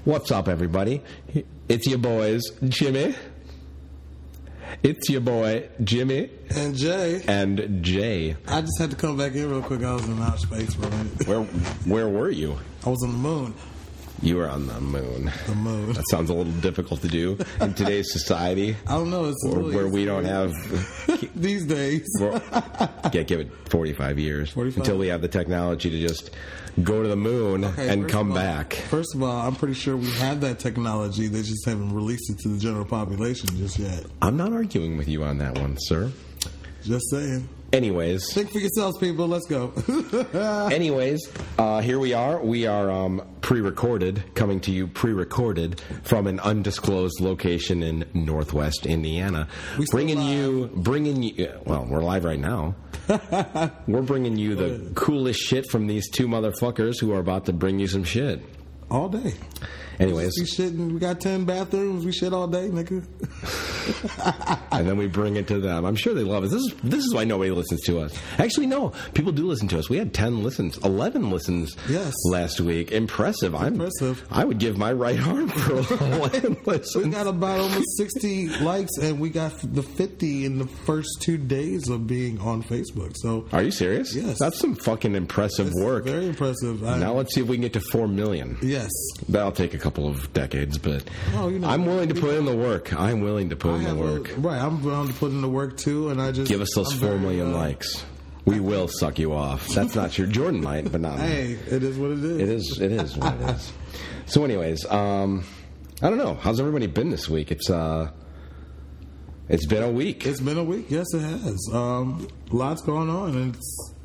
What's up, everybody? It's your boys, Jimmy. It's your boy, Jimmy. And Jay. And Jay. I just had to come back in real quick. I was in outer space for a minute. Where were you? I was on the moon. You were on the moon. The moon. That sounds a little difficult to do in today's society. I don't know. It's really where we don't have... These days. Give it 45 years. 45? Until we have the technology to just go to the moon and come back. First of all, I'm pretty sure we have that technology. They just haven't released it to the general population just yet. I'm not arguing with you on that one, sir. Just saying. Anyways. Think for yourselves, people. Let's go. Anyways, here we are. We are pre-recorded, coming to you pre-recorded from an undisclosed location in Northwest Indiana. Bringing you. Well, we're live right now. We're bringing you the coolest shit from these two motherfuckers who are about to bring you some shit. All day. Anyways. We got 10 bathrooms. We shit all day, nigga. And then we bring it to them. I'm sure they love us. This is why nobody listens to us. Actually, no. People do listen to us. We had 11 listens last week. Impressive. I would give my right arm for 11 listens. We got about almost 60 likes, and we got the 50 in the first 2 days of being on Facebook. So, are you serious? Yes. That's some fucking impressive work. Very impressive. Now let's see if we can get to 4 million. Yes. That'll take a couple of decades, but I'm willing to put in the work. I'm willing to put in the work. I'm willing to put in the work too, and I just give us those 4 million likes. We will suck you off. That's not true. Jordan might, but not me. Hey, it is what it is. It is what it is. So, anyways, I don't know. How's everybody been this week? It's been a week. It's been a week. Yes, it has. Lots going on, and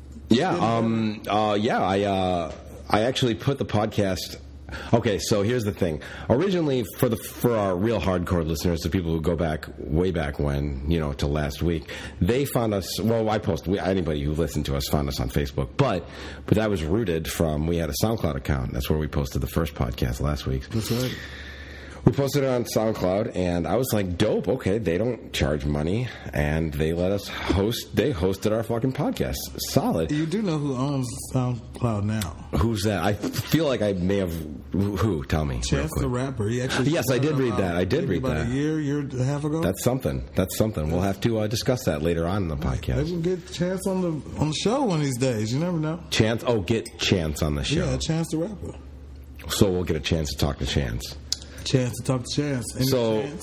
I actually put the podcast. Okay, so here's the thing. Originally, for our real hardcore listeners, the people who go back way back when, to last week, they found us. Well, anybody who listened to us found us on Facebook, but that was rooted from. We had a SoundCloud account. That's where we posted the first podcast last week. That's right. We posted it on SoundCloud, and I was like, dope, okay, they don't charge money, and they let us host. They hosted our fucking podcast. Solid. You do know who owns SoundCloud now? Who's that? I feel like I may have... Who? Tell me. Chance the Rapper. He actually... Yes, I did read that. About a year and a half ago? That's something. We'll have to discuss that later on in the podcast. Maybe we'll get Chance on the show one of these days. You never know. Chance? Oh, get Chance on the show. Yeah, Chance the Rapper. So we'll get a chance to talk to Chance. Chance to talk to Chance. Chance?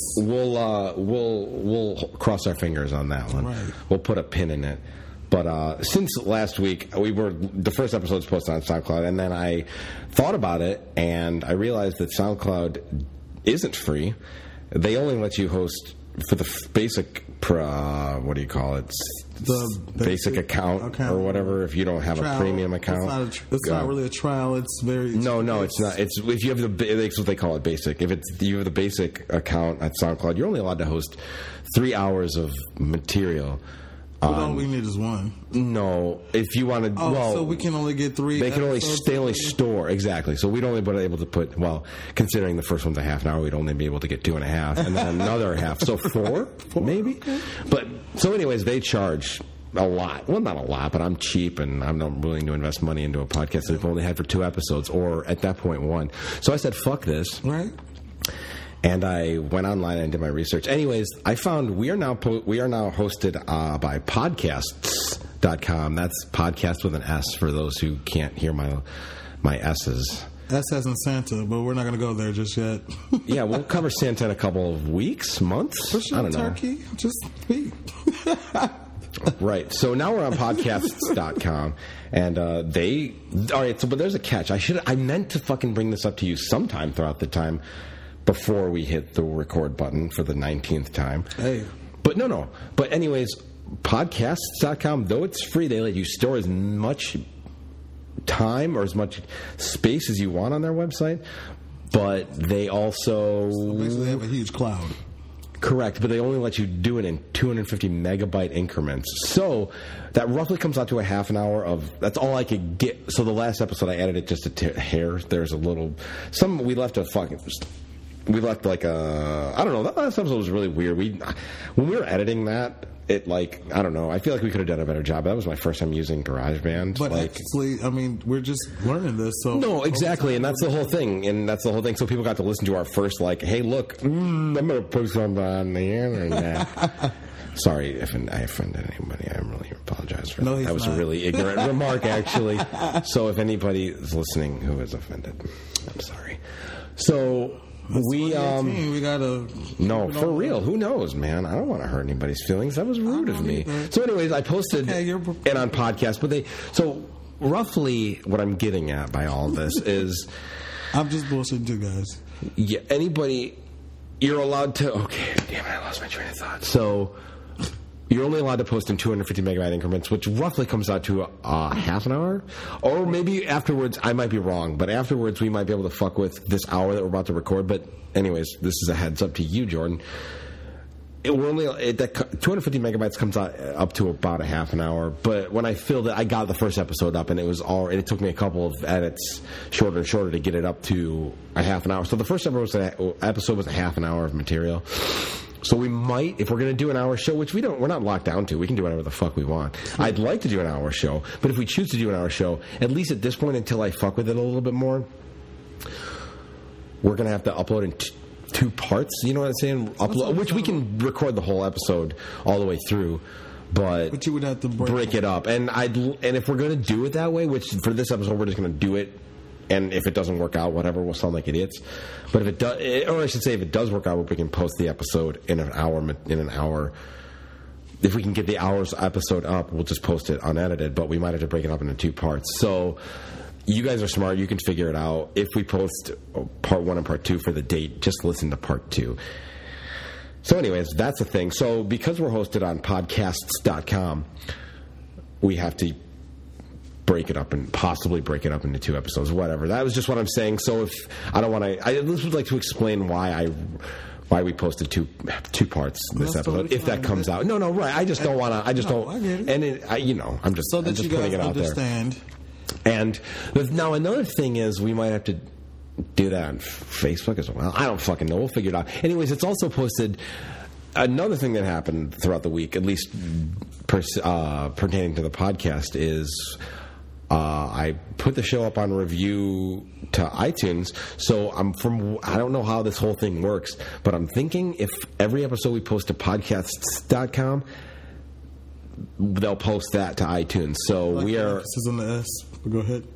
We'll cross our fingers on that one. Right. We'll put a pin in it. But since last week, the first episode was posted on SoundCloud, and then I thought about it, and I realized that SoundCloud isn't free. They only let you host for the basic, what do you call it? The basic account or whatever. If you don't have a premium account, it's not really a trial. It's very no, it's not. It's if you have it's what they call it, basic. If you have the basic account at SoundCloud, you're only allowed to host 3 hours of material. All we need is one. No, if you want to. So we can only get 3. They only store exactly. So we'd only be able to put. Well, considering the first one's a half an hour, we'd only be able to get 2.5, and then another half. So 4 maybe. Okay. But so, anyways, they charge a lot. Well, not a lot, but I'm cheap, and I'm not willing to invest money into a podcast that I've only had for 2 episodes, or at that point 1. So I said, "Fuck this." Right. And I went online and did my research. Anyways, I found we are now hosted by podcasts.com. That's podcast with an S for those who can't hear my S's. S as in Santa, but we're not going to go there just yet. Yeah, we'll cover Santa in a couple of weeks, months. For sure, I don't know. Turkey, just speak. Right. So now we're on podcasts.com, and all right, but there's a catch. I meant to fucking bring this up to you sometime throughout the time before we hit the record button for the 19th time. Hey. But no. But anyways, podcasts.com, though it's free, they let you store as much time or as much space as you want on their website, but they also... So basically they have a huge cloud. Correct, but they only let you do it in 250 megabyte increments. So that roughly comes out to a half an hour of... That's all I could get. So the last episode, I added it just a hair. There's a little... we left a fucking... we left like I don't know, that last episode was really weird. When we were editing that, it like, I don't know, I feel like we could have done a better job. That was my first time using GarageBand. But like, actually, I mean, we're just learning this. So no, exactly, and that's the whole thing. So people got to listen to our first, like, hey, look, I'm going to put something on the internet. Sorry if I offended anybody. I really apologize for that. That was a really ignorant remark, actually. So if anybody is listening who is offended, I'm sorry. So we gotta for real. Who knows, man? I don't want to hurt anybody's feelings. That was rude of me. So, anyways, I posted it on podcast, so roughly what I'm getting at by all this is, I'm just bullshitting too, guys. Yeah, anybody, you're allowed to. Okay, damn it, I lost my train of thought. So. You're only allowed to post in 250 megabyte increments, which roughly comes out to half an hour. Or maybe afterwards, I might be wrong, but afterwards we might be able to fuck with this hour that we're about to record. But anyways, this is a heads up to you, Jordan. That 250 megabytes comes out up to about a half an hour. But when I filled it, I got the first episode up, and it took me a couple of edits, shorter and shorter, to get it up to a half an hour. So the first episode was a half an hour of material. So we might, if we're going to do an hour show, which we're not locked down to. We can do whatever the fuck we want. I'd like to do an hour show, but if we choose to do an hour show, at least at this point, until I fuck with it a little bit more, we're going to have to upload in two parts. You know what I'm saying? Which we can record the whole episode all the way through, but you would have to break it up. And if we're going to do it that way, which for this episode we're just going to do it. And if it doesn't work out, whatever, we'll sound like idiots. But if it does, or I should say, if it does work out, we can post the episode in an hour. If we can get the hour's episode up, we'll just post it unedited. But we might have to break it up into two parts. So you guys are smart. You can figure it out. If we post part 1 and part 2 for the date, just listen to part 2. So anyways, that's the thing. So because we're hosted on podcasts.com, we have to possibly break it up into 2 episodes, whatever. That was just what I'm saying. So if I don't want to, I just would like to explain why we posted two parts this episode. If that comes out, no, right. I just don't want to. I just don't. I get it. And I'm just so that I'm just you putting guys it out understand. There. And now another thing is we might have to do that on Facebook as well. I don't fucking know. We'll figure it out. Anyways, it's also posted. Another thing that happened throughout the week, at least pertaining to the podcast, is. I put the show up on review to iTunes, so I don't know how this whole thing works, but I'm thinking if every episode we post to podcasts.com, they'll post that to iTunes. So like we are. Emphasis on the S. Go ahead.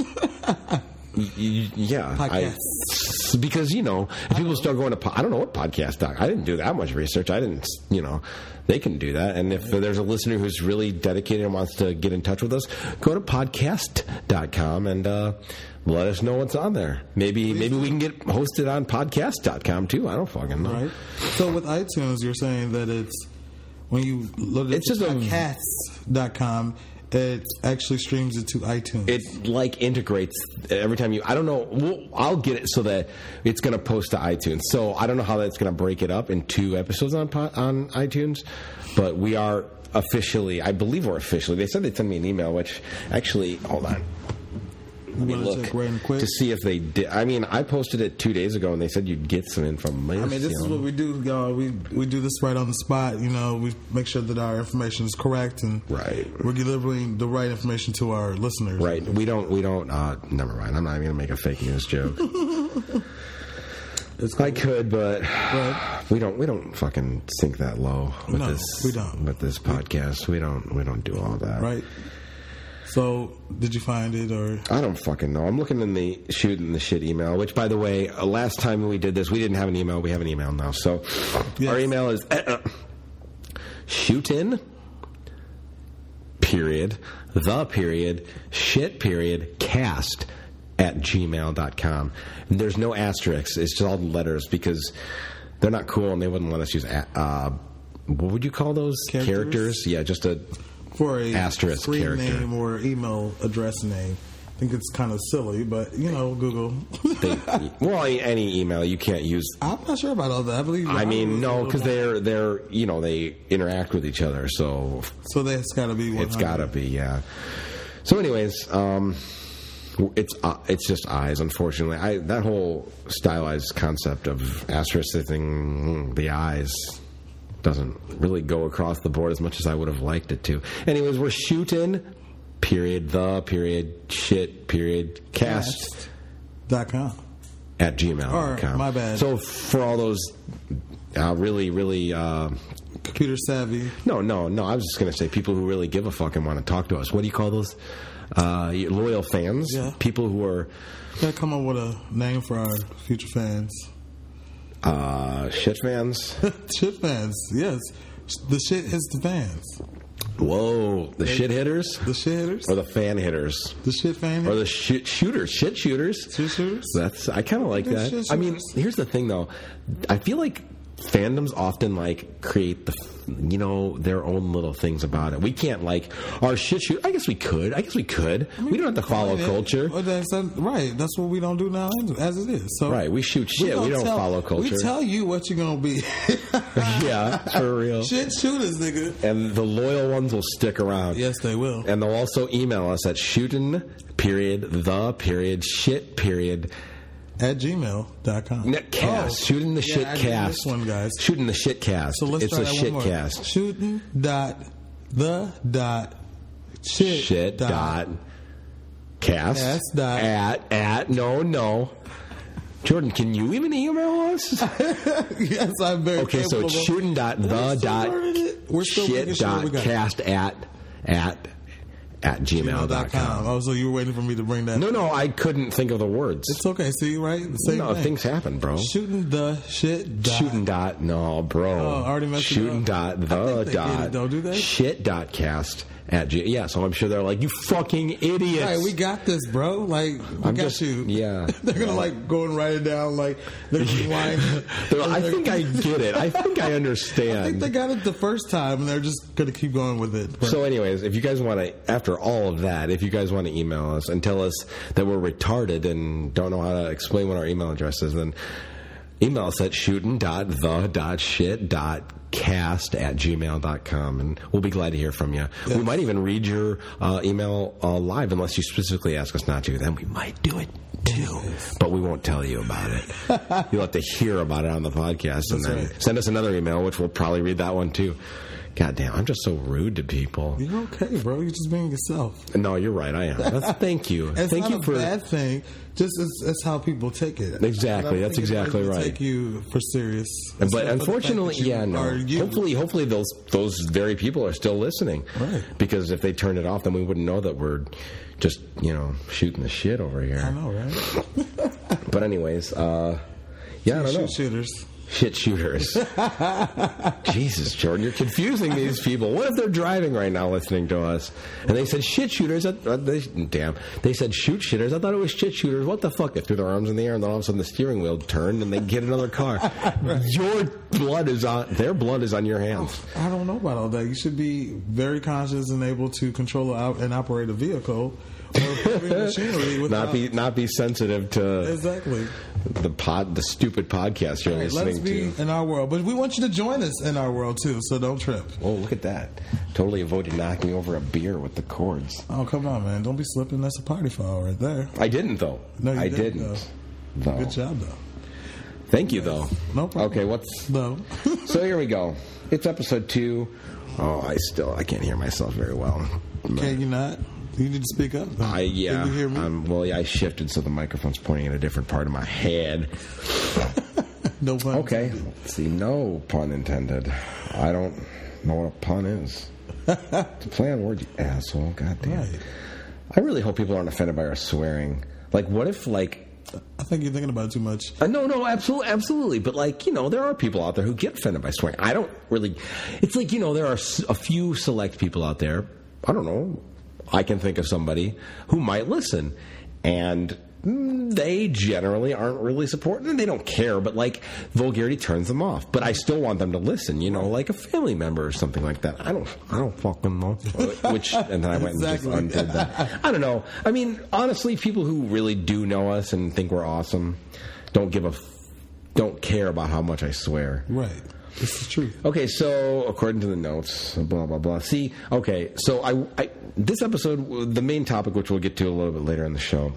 Yeah, because if people start going to, I don't know what podcast. I didn't do that much research. I didn't, they can do that. And if there's a listener who's really dedicated and wants to get in touch with us, go to podcast.com and let us know what's on there. Maybe we can get hosted on podcast.com too. I don't fucking know. Right. So with iTunes, you're saying that it's when you look at podcasts.com. It actually streams it to iTunes. It integrates every time I don't know. I'll get it so that it's going to post to iTunes. So I don't know how that's going to break it up in 2 episodes on iTunes, but we are officially. I believe we're officially. They said they'd send me an email, which actually, hold on. Let me look to see if they did. I mean, I posted it 2 days ago, and they said you'd get some information. I mean, this is what we do, y'all. We do this right on the spot. We make sure that our information is correct, and we're delivering the right information to our listeners. Right. We don't. Never mind. I'm not even gonna make a fake news joke. I could, but we don't fucking sink that low with this. We don't. With this podcast, we don't do all that. Right. So, did you find it, or? I don't fucking know. I'm looking in the shit email, which, by the way, last time we did this, we didn't have an email. We have an email now. So, Our email is shootin, shit, cast @gmail.com. And there's no asterisks. It's just all the letters because they're not cool and they wouldn't let us use, what would you call those? Characters? Yeah, just for a asterisk screen character. Name or email address name. I think it's kind of silly, but Google. Any email you can't use. I'm not sure about all that. I believe. I mean, no, because they're they interact with each other, so that's got to be. 100. It's got to be, yeah. So, anyways, It's just eyes, unfortunately. That whole stylized concept of asterisking the eyes doesn't really go across the board as much as I would have liked it to. Anyways, we're shooting, cast.com at gmail.com. My bad. So for all those really computer savvy. No. I was just going to say people who really give a fuck and want to talk to us. What do you call those? Loyal fans? Yeah. People who are... Gotta come up with a name for our future fans. Shit fans? Shit fans, yes. The shit hits the fans. Whoa. The shit hitters? The shit hitters? Or the fan hitters? The shit fan hitters? Or the shit shooters? Shit shooters? Shit shooters? I kind of like that. I mean, here's the thing, though. I feel like fandoms often create their own little things about it. We can't our shit shoot. I guess we could. I mean, we don't have to follow culture. Right. That's what we don't do now as it is. So right. We shoot shit. We don't follow culture. We tell you what you're going to be. Yeah, for real. Shit shooters, nigga. And the loyal ones will stick around. Yes, they will. And they'll also email us at shit at gmail.com. Netcast. Shooting the shit cast. This one, guys. Shooting the shit cast. So let's it's try a that shit one more. Cast. Shooting shit cast at no. Jordan, can you even email us? Yes, I'm very okay, so it's shooting shit.cast at gmail.com. Oh, so you were waiting for me to bring that? No, I couldn't think of the words. It's okay. See, right? The same thing. Things happen, bro. Shooting the shit. No, bro. Oh, already messed shooting up. Don't do that. Shit dot cast at yeah. So I'm sure they're like, you fucking idiots. Right, we got this, bro. We got you. Yeah. They're gonna go and write it down. They're lying. I think I get it. I think I understand. I think they got it the first time, and they're just gonna keep going with it. But. So, anyways, if you guys want to, after all of that, if you guys want to email us and tell us that we're retarded and don't know how to explain what our email address is, then email us at shootin.the.shit.cast@gmail.com, and we'll be glad to hear from you. Yes. We might even read your email live, unless you specifically ask us not to. Then we might do it too, but we won't tell you about it. You'll have to hear about it on the podcast. That's and then send us another email, which we'll probably read that one too. God damn, I'm just so rude to people. You're okay, bro. You're just being yourself. No, you're right. I am. Thank you. It's thank not you a for bad thing. Just it's how people take it. Exactly. That's exactly right. Take you for serious. But unfortunately, no. Hopefully those very people are still listening. Right. Because if they turned it off, then we wouldn't know that we're just shooting the shit over here. I know, right? But anyways, I don't know. Shooters. Shit shooters. Jesus, Jordan, you're confusing these people. What if they're driving right now listening to us and they said shit shooters? They said shoot shitters. I thought it was shit shooters. What the fuck? They threw their arms in the air and then all of a sudden the steering wheel turned and they get another car. Right. Their blood is on your hands. I don't know about all that. You should be very conscious and able to control and operate a vehicle. Or machinery not be sensitive to exactly the stupid podcast you're listening to. Let's be in our world, but we want you to join us in our world too. So don't trip. Oh, look at that! Totally avoided knocking over a beer with the cords. Oh, come on, man! Don't be slipping. That's a party foul right there. I didn't though. No, I didn't. No. Good job though. Thank you though. No problem. Okay, so here we go. It's episode 2. Oh, I can't hear myself very well. Can you not? You need to speak up. Can you hear me? I shifted so the microphone's pointing at a different part of my head. No pun intended. Okay, let's see. No pun intended. I don't know what a pun is. It's a play on words, you asshole. God damn. Right. I really hope people aren't offended by our swearing. What if, I think you're thinking about it too much. No, absolutely. But, there are people out there who get offended by swearing. I don't really... It's there are a few select people out there. I don't know. I can think of somebody who might listen, and they generally aren't really supporting, and they don't care, but vulgarity turns them off. But I still want them to listen, like a family member or something like that. I don't fucking know. And then I went and just undid that. I don't know. I mean, honestly, people who really do know us and think we're awesome don't care about how much I swear. Right. This is true. Okay, so according to the notes, blah blah blah. See, okay, so I this episode, the main topic, which we'll get to a little bit later in the show.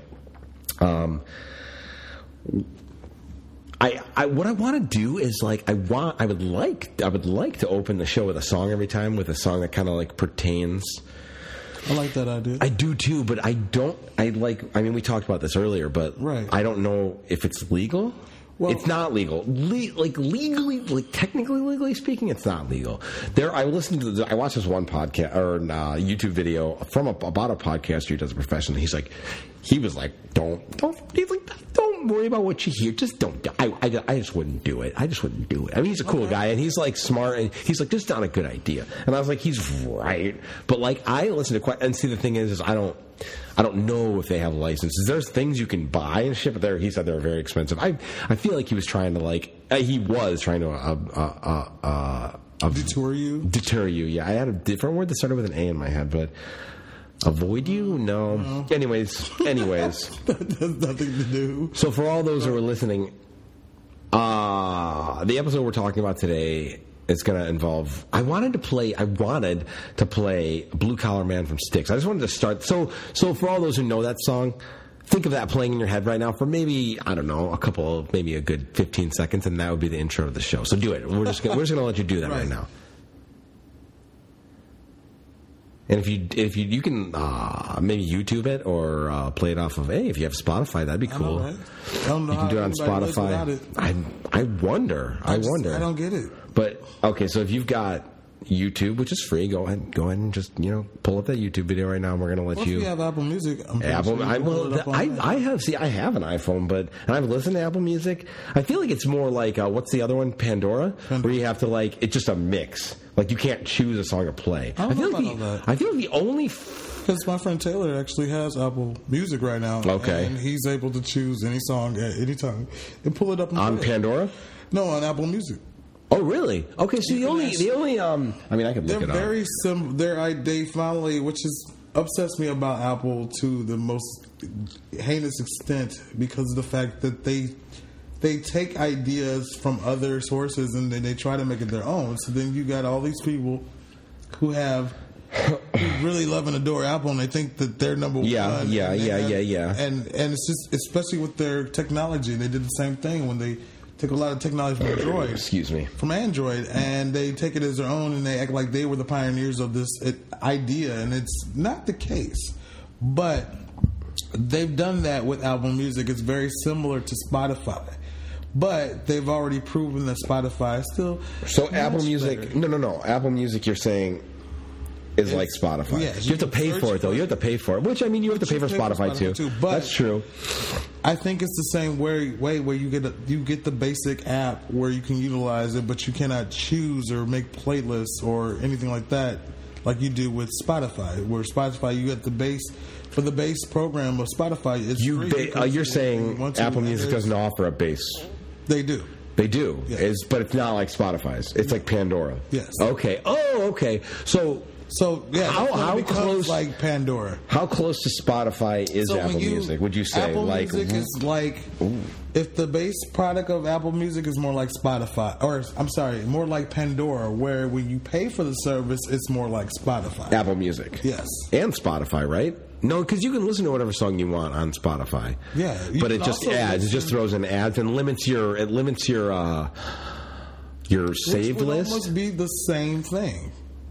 What I want to do is like I would like to open the show with a song every time, with a song that kind of like pertains. I like that idea. I do too, but I mean, we talked about this earlier, but right. I don't know if it's legal. Well, it's not legal. Technically legally speaking, it's not legal. I watched this one podcast or YouTube video from about a podcaster who does it professionally. He was like, don't worry about what you hear. Just don't. I just wouldn't do it. I mean, he's a cool guy and he's like smart and he's like, this is not a good idea. And I was like, he's right. But like, I listen to and see, the thing is I don't know if they have licenses. There's things you can buy and shit, but he said they're very expensive. I feel like he was trying to deter you. Deter you. Yeah, I had a different word that started with an A in my head, but avoid you? No. Anyways, that has nothing to do. So for all those who are listening, the episode we're talking about today. It's going to involve. I wanted to play Blue Collar Man from Styx. I just wanted to start. So for all those who know that song, think of that playing in your head right now for maybe, I don't know, maybe a good 15 seconds, and that would be the intro of the show. So do it. We're just going to let you do that right now. And if you can maybe YouTube it or play it off of, if you have Spotify, that'd be cool. I don't know you can do it on Spotify. I wonder. I don't get it. But okay, so if you've got YouTube, which is free, go ahead and just pull up that YouTube video right now. And we're going to let you. If you have Apple Music, I have an iPhone, and I've listened to Apple Music. I feel like it's more like what's the other one, Pandora, where you have to it's just a mix. Like you can't choose a song to play. I feel like the only. Because my friend Taylor actually has Apple Music right now. Okay. And he's able to choose any song at any time and pull it up on Pandora. No, on Apple Music. Oh, really? Okay, so the only I mean, I could look it up. They're very similar. They finally, which is upsets me about Apple to the most heinous extent, because of the fact that they take ideas from other sources and then they try to make it their own. So then you got all these people who really love and adore Apple, and they think that they're number one. Yeah. And it's just, especially with their technology, they did the same thing when they took a lot of technology from Android. Excuse me. From Android, and they take it as their own, and they act like they were the pioneers of this idea, and it's not the case. But they've done that with Apple Music. It's very similar to Spotify. But they've already proven that Spotify is still. So Apple Music, better. No. Apple Music, you're saying, is like Spotify. Yeah, you have to pay for it, though. You have to pay for it. Which, I mean, you have to pay for Spotify too. But that's true. I think it's the same way where you get the basic app where you can utilize it, but you cannot choose or make playlists or anything like that, like you do with Spotify. Where Spotify, you get the base. For the base program of Spotify, it's free. You're saying Apple Music doesn't offer a base. They do. They do. Yes. But it's not like Spotify's. It's like Pandora. Yes. Okay. Oh, okay. So yeah, how close, like Pandora? How close to Spotify is Apple Music? Would you say Apple Music is like if the base product of Apple Music is more like Spotify, or I'm sorry, more like Pandora, where when you pay for the service, it's more like Spotify. Apple Music, yes, and Spotify, right? No, because you can listen to whatever song you want on Spotify. Yeah, but it just adds. It just throws in ads and limits your saved list. It must be the same thing.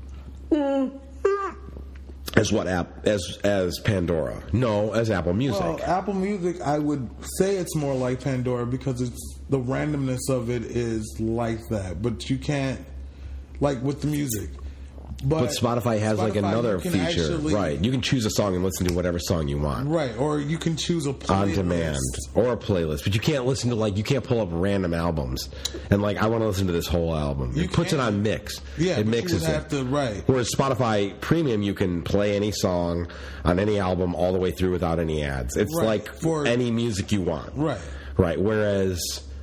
As what app? As Pandora? No, as Apple Music. Well, Apple Music, I would say it's more like Pandora because it's the randomness of it is like that. But you can't, like with the music. But Spotify has like another feature, right? You can choose a song and listen to whatever song you want, right? Or you can choose a playlist. On demand or a playlist, but you can't listen to you can't pull up random albums and I want to listen to this whole album. It puts it on mix. Yeah, it mixes it. Right. Whereas Spotify Premium, you can play any song on any album all the way through without any ads. It's like for any music you want, right? Right. Whereas.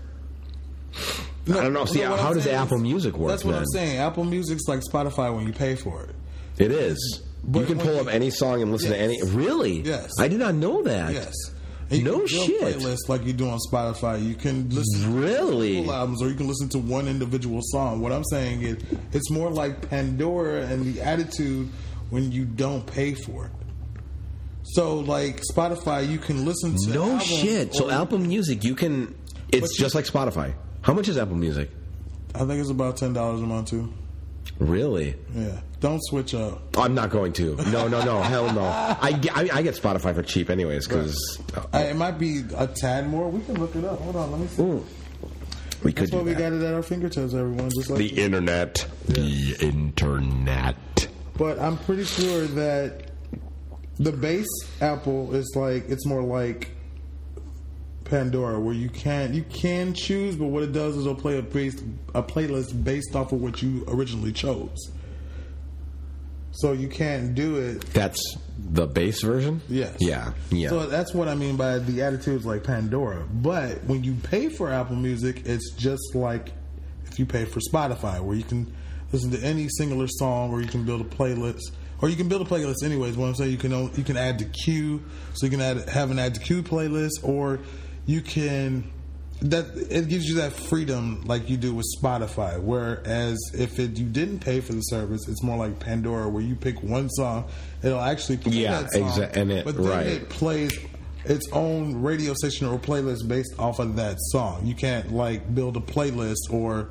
I don't know. See, how does Apple Music work? That's what I'm saying. Apple Music's like Spotify when you pay for it. It is. But you can pull up any song and listen to any. Really? Yes. I did not know that. Yes. And you No can build shit. playlists like you do on Spotify. You can listen Really? to full albums, or you can listen to one individual song. What I'm saying is, it's more like Pandora and the attitude when you don't pay for it. So, like Spotify, you can listen to No albums, shit. So or- Apple Music, you can. It's just like Spotify. How much is Apple Music? I think it's about $10 a month too. Really? Yeah, don't switch up. I'm not going to. No, hell no. I get Spotify for cheap anyways because It might be a tad more. We can look it up. Hold on, let me see. we could That's why do we that. got it at our fingertips, everyone. Just like The internet. The internet. But I'm pretty sure that the base Apple is like, it's more like Pandora, where you can choose, but what it does is it'll play a playlist based off of what you originally chose. So you can't do it. That's the base version? Yes. Yeah. So that's what I mean by the attitudes like Pandora. But when you pay for Apple Music, it's just like if you pay for Spotify, where you can listen to any singular song, or you can build a playlist. Or you can build a playlist anyways. What I'm saying, you can add to queue, so you can have an add to queue playlist, or you can. It gives you that freedom like you do with Spotify. Whereas if you didn't pay for the service, it's more like Pandora, where you pick one song, it'll actually play that song, but then it plays its own radio station or playlist based off of that song. You can't like build a playlist, or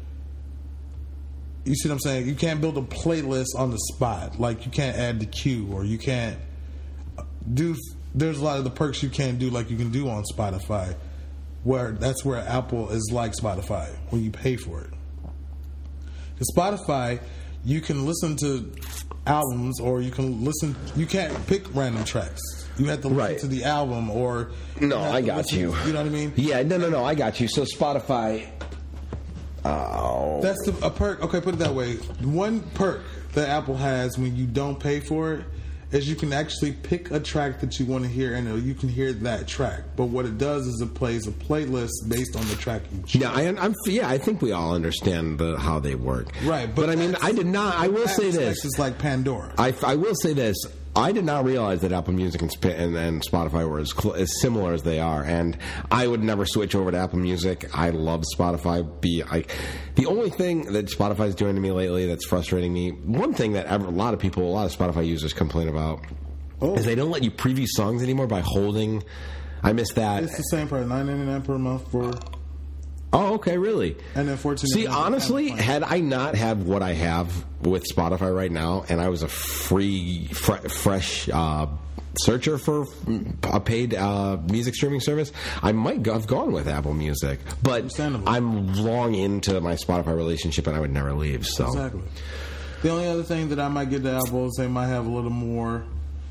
you see what I'm saying? You can't build a playlist on the spot. Like you can't add the queue, or you can't do. There's a lot of the perks you can't do like you can do on Spotify. That's where Apple is like Spotify when you pay for it. Because Spotify, you can listen to albums, or you can't pick random tracks. You have to listen to the album, or no, I got you. You know what I mean? Yeah, no, I got you. So Spotify. Oh, that's a perk. Okay, put it that way. One perk that Apple has when you don't pay for it is you can actually pick a track that you want to hear, and you can hear that track. But what it does is it plays a playlist based on the track you choose. Yeah, I think we all understand how they work. Right, but I mean, I did not. I will say this: it's like Pandora. I will say this. I did not realize that Apple Music and Spotify were as similar as they are, and I would never switch over to Apple Music. I love Spotify. The only thing that Spotify is doing to me lately that's frustrating me, one thing that a lot of Spotify users complain about, is they don't let you preview songs anymore by holding. I miss that. It's the same price, $9.99 per month for. Oh, okay, really? And then $14. See, honestly, had I not had what I have with Spotify right now, and I was a free, fresh searcher for a paid music streaming service, I might have gone with Apple Music. But I'm long into my Spotify relationship, and I would never leave. So exactly. The only other thing that I might get to Apple is they might have a little more.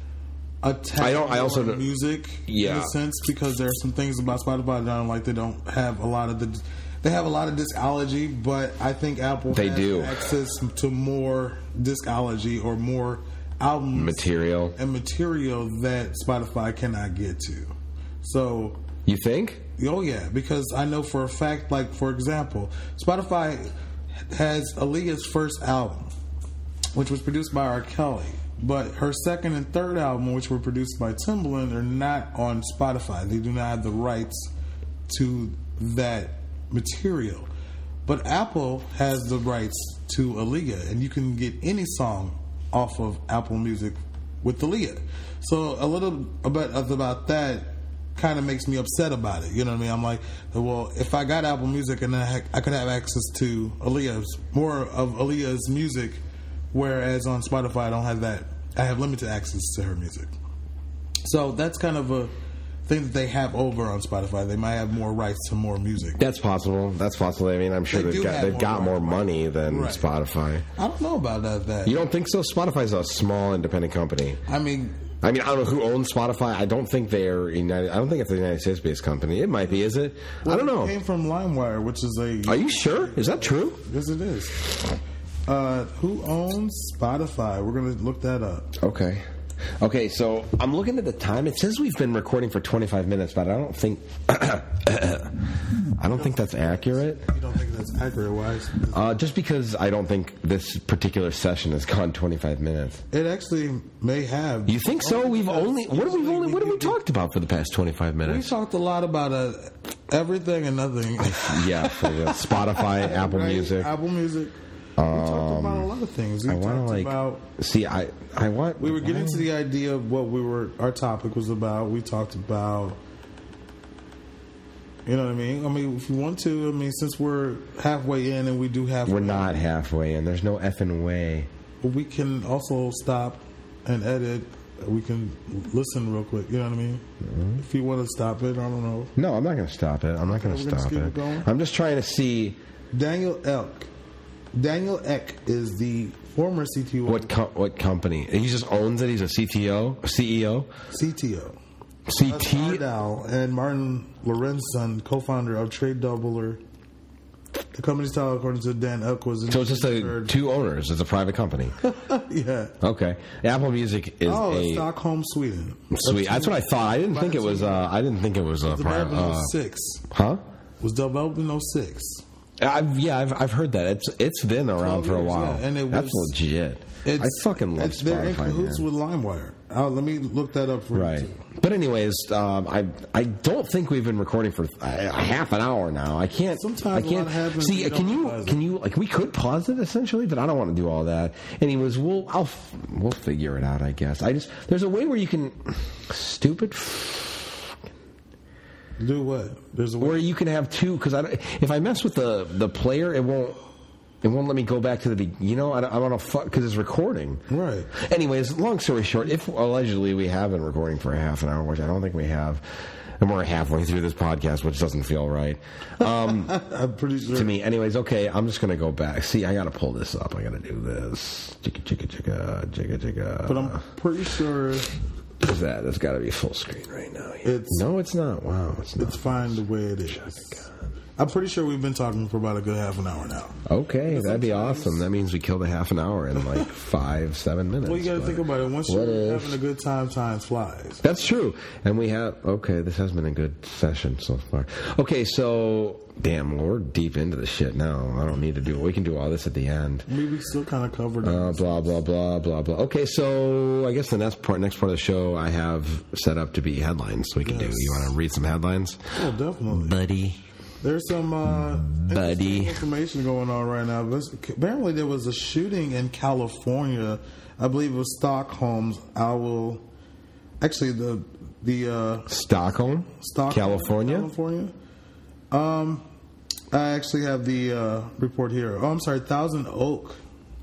Music in a sense, because there are some things about Spotify that I don't like. They don't have a lot of they have a lot of discology, but I think Apple has access to more discology or more albums material that Spotify cannot get to. So you think? Oh yeah, because I know for a fact, like for example, Spotify has Aaliyah's first album, which was produced by R. Kelly. But her second and third album, which were produced by Timbaland, are not on Spotify. They do not have the rights to that material. But Apple has the rights to Aaliyah, and you can get any song off of Apple Music with Aaliyah. So a little bit about that kind of makes me upset about it. You know what I mean? I'm like, well, if I got Apple Music and I could have access to more of Aaliyah's music, whereas on Spotify I don't have that. I have limited access to her music. So that's kind of a thing that they have over on Spotify. They might have more rights to more music. That's possible. I mean, I'm sure they've got more money than Spotify. I don't know about that. You don't think so? Spotify's a small independent company. I mean, I don't know who owns Spotify. I don't think they're United. I don't think it's a United States-based company. It might be. Is it? Well, I don't know. It came from LimeWire, which is a. Are you sure? Is that true? Yes, it is. Who owns Spotify? We're going to look that up. Okay, so I'm looking at the time. It says we've been recording for 25 minutes, but I don't think... I don't think that's accurate. You don't think that's accurate? Why? Just because I don't think this particular session has gone 25 minutes. It actually may have. You think so? What have we talked about for the past 25 minutes? We talked a lot about everything and nothing. Yeah, for real. Spotify, Apple Music. Apple Music. We talked about a lot of things. We were getting to the idea of what our topic was about. We talked about, you know what I mean? I mean, if you want to, I mean, since we're halfway in and we do halfway. We're not halfway in. There's no effing way. We can also stop and edit. We can listen real quick. You know what I mean? Mm-hmm. If you want to stop it, I don't know. No, I'm not going to stop it. I'm not going to stop it. I'm just trying to see. Daniel Ek is the former CTO. What company? He just owns it. He's a CEO? CTO. CT? Dow and Martin Lorenzen, co-founder of Trade Doubler. The company's title, according to Dan Ek, was... So it's just two owners. It's a private company. Yeah. Okay. Apple Music is Stockholm, Sweden. Sweet. That's what I thought. I didn't think it was a private... Developed in 06. Huh? It was developed in 06. I've heard that. It's been around for a while. Yeah, and that's legit. I fucking love Spotify. They're in cahoots with LimeWire. Let me look that up for you. But anyways, I don't think we've been recording for a half an hour now. I can't. Sometimes a lot happens. See, can you like we could pause it essentially, but I don't want to do all that. Anyways, we'll figure it out. I guess. There's a way where you can do what? There's a way where you can have two, because if I mess with the player, it won't let me go back to the beginning. You know, I want to fuck because it's recording. Right. Anyways, long story short, if allegedly we have been recording for a half an hour, which I don't think we have, and we're halfway through this podcast, which doesn't feel right. I'm pretty sure. To me. Anyways, okay, I'm just going to go back. See, I got to pull this up. I got to do this. Chicka. But I'm pretty sure... That's got to be full screen right now. Yeah. No, it's not. Wow, it's not. It's fine the way it is. I'm pretty sure we've been talking for about a good half an hour now. Okay, that'd be awesome. That means we killed a half an hour in like 5-7 minutes. Well, you got to think about it. Once you're having a good time flies. That's true. And we have... Okay, this has been a good session so far. Okay, so... Damn, we're deep into the shit now. I don't need to do... We can do all this at the end. Maybe we still kind of covered... blah, blah, blah, blah, blah. Okay, so I guess the next part of the show I have set up to be headlines. So we can do... You want to read some headlines? Oh, definitely. Buddy. There's some information going on right now. Apparently, there was a shooting in California. I believe it was Stockholm. Actually, the Stockholm, California. I actually have the report here. Oh, I'm sorry, Thousand Oak.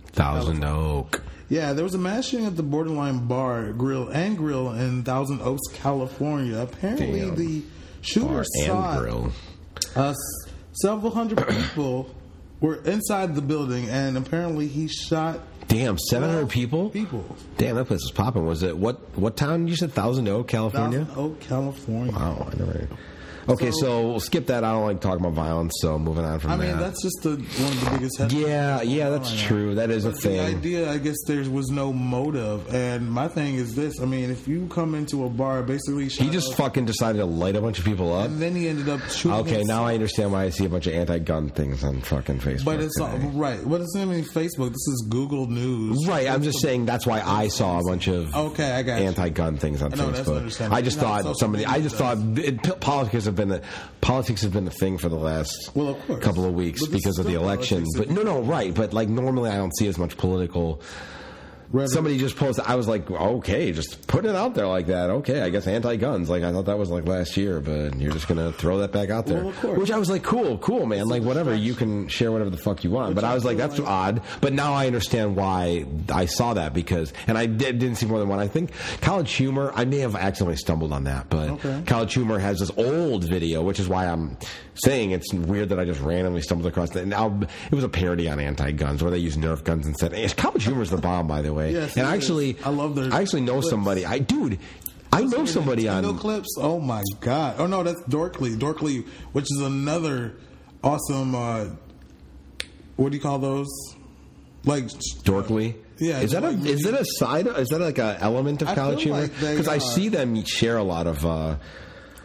Yeah, there was a mass shooting at the Borderline Bar, Grill in Thousand Oaks, California. Apparently, the shooter shot several hundred people were inside the building, and apparently he shot... Damn, 700 people? Damn, that place was popping. Was it... What town you said? Thousand Oak, California? Thousand Oak, California. Wow, I never... Okay, so we'll skip that. I don't like talking about violence, so moving on from that. I mean, that's just one of the biggest headlines. Yeah, that's true. That is a thing. The idea, I guess, there was no motive. And my thing is this. I mean, if you come into a bar, basically... He just fucking decided to light a bunch of people up? And then he ended up shooting... Okay, now I understand why I see a bunch of anti-gun things on fucking Facebook. But it's... Right. But it's not even Facebook. This is Google News. Right, I'm just saying that's why I saw a bunch of anti-gun things on Facebook. I just thought politics have been the thing for the last couple of weeks because of the election. But right. But like normally I don't see as much political... Somebody just posted. I was like, okay, just putting it out there like that. Okay, I guess anti-guns. Like I thought that was like last year, but you're just gonna throw that back out there. Which I was like, cool, man. Like whatever, you can share whatever the fuck you want. But I was like, that's odd. But now I understand why I saw that and I didn't see more than one. I think College Humor. I may have accidentally stumbled on that, but College Humor has this old video, which is why I'm saying it's weird that I just randomly stumbled across it. Now it was a parody on anti-guns where they use Nerf guns instead. College Humor is the bomb, by the way. Yes, and actually, I love their. I actually know clips. somebody. I know somebody on clips. Oh my god! Oh no, that's Dorkly, which is another awesome. What do you call those? Like Dorkly. Yeah. Is that a side? Is that like an element of College Humor? Because I see them share a lot of.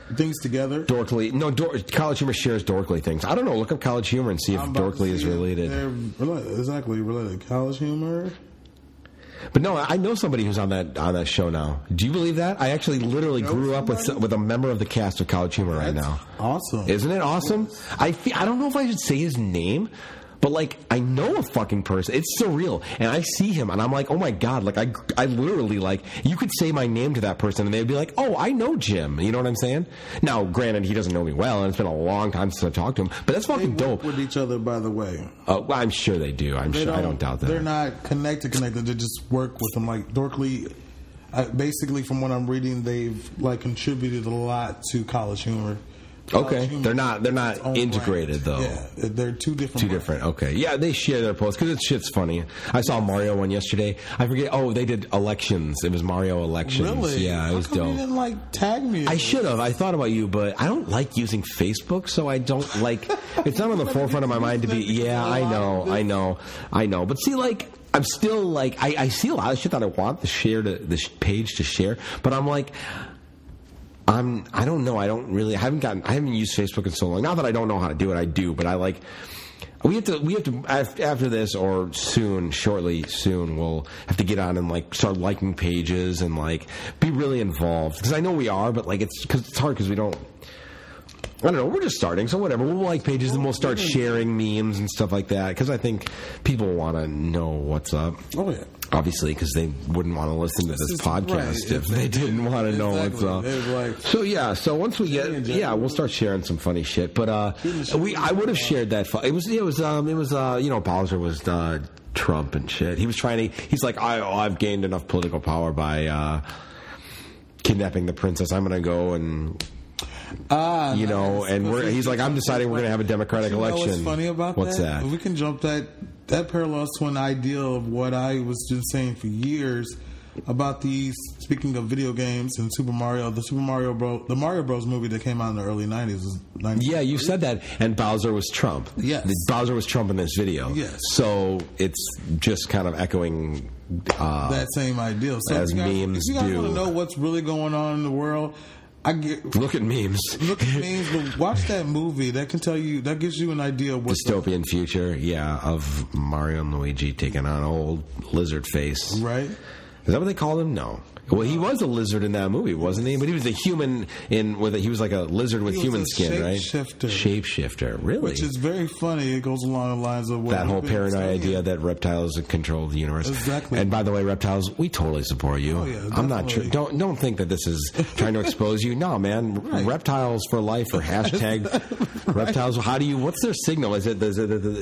things together. Dorkly. No, College Humor shares Dorkly things. I don't know. Look up College Humor and see if Dorkly is related. They're exactly related. College Humor. But no, I know somebody who's on that show now. Do you believe that? I actually literally grew up with a member of the cast of College Humor right now. Awesome. Isn't it awesome? I don't know if I should say his name, but like I know a fucking person. It's surreal. And I see him and I'm like, oh my God, like I literally like you could say my name to that person and they'd be like, oh, I know Jim. You know what I'm saying? Now, granted, he doesn't know me well and it's been a long time since I talked to him, but that's fucking dope. With each other, by the way. Well, I'm sure they do. I don't doubt that. They're not connected. They just work with them. Like Dorkly, basically from what I'm reading, they've like contributed a lot to College Humor. Okay, they're not integrated though. Yeah, they're two different. Two different. Okay, yeah, they share their posts because it's shit's funny. I saw Mario one yesterday. I forget. Oh, they did elections. It was Mario elections. Really? Yeah, it was dope. You didn't like tag me. I should have. I thought about you, but I don't like using Facebook, so I don't like. It's not on the forefront of my mind to be. Yeah, I know. But see, like. I'm still like I see a lot of shit that I want the page to share, but I'm like. I don't know. I haven't used Facebook in so long. Not that I don't know how to do it. I do, but we have to after this or shortly soon, we'll have to get on and like start liking pages and like be really involved. Because I know we are, but like it's hard because we don't. I don't know. We're just starting, so whatever. We'll like pages and we'll start sharing memes and stuff like that because I think people want to know what's up. Oh yeah. Obviously, because they wouldn't want to listen to this podcast if they didn't want to know what's up. So yeah, so once we get, we'll start sharing some funny shit. But I would have shared that. It was Bowser was Trump and shit. He was trying to. He's like, I've gained enough political power by kidnapping the princess. I'm going to go and. He's like, I'm deciding we're going to have a democratic election. What's funny about what's that? We can jump that parallels to an ideal of what I was just saying for years about speaking of video games and Super Mario, the Mario Bros movie that came out in the early 90s. Yeah, you said that. And Bowser was Trump. Yes. Bowser was Trump in this video. Yes. So it's just kind of echoing that same ideal. So as memes do. If you guys want to know what's really going on in the world, look at memes. But watch that movie. That gives you an idea of what's dystopian future, of Mario and Luigi taking on old lizard face. Right. Is that what they called him? No. Well, he was a lizard in that movie, wasn't he? But he was a human he was like a lizard with human skin, right? Shapeshifter, really? Which is very funny. It goes along the lines of that whole paranoid idea that reptiles control the universe. Exactly. And by the way, reptiles, we totally support you. Oh, yeah, I'm not sure. Don't think that this is trying to expose you. No, man. Right. Reptiles for life or hashtag reptiles. How do you? What's their signal? Is it the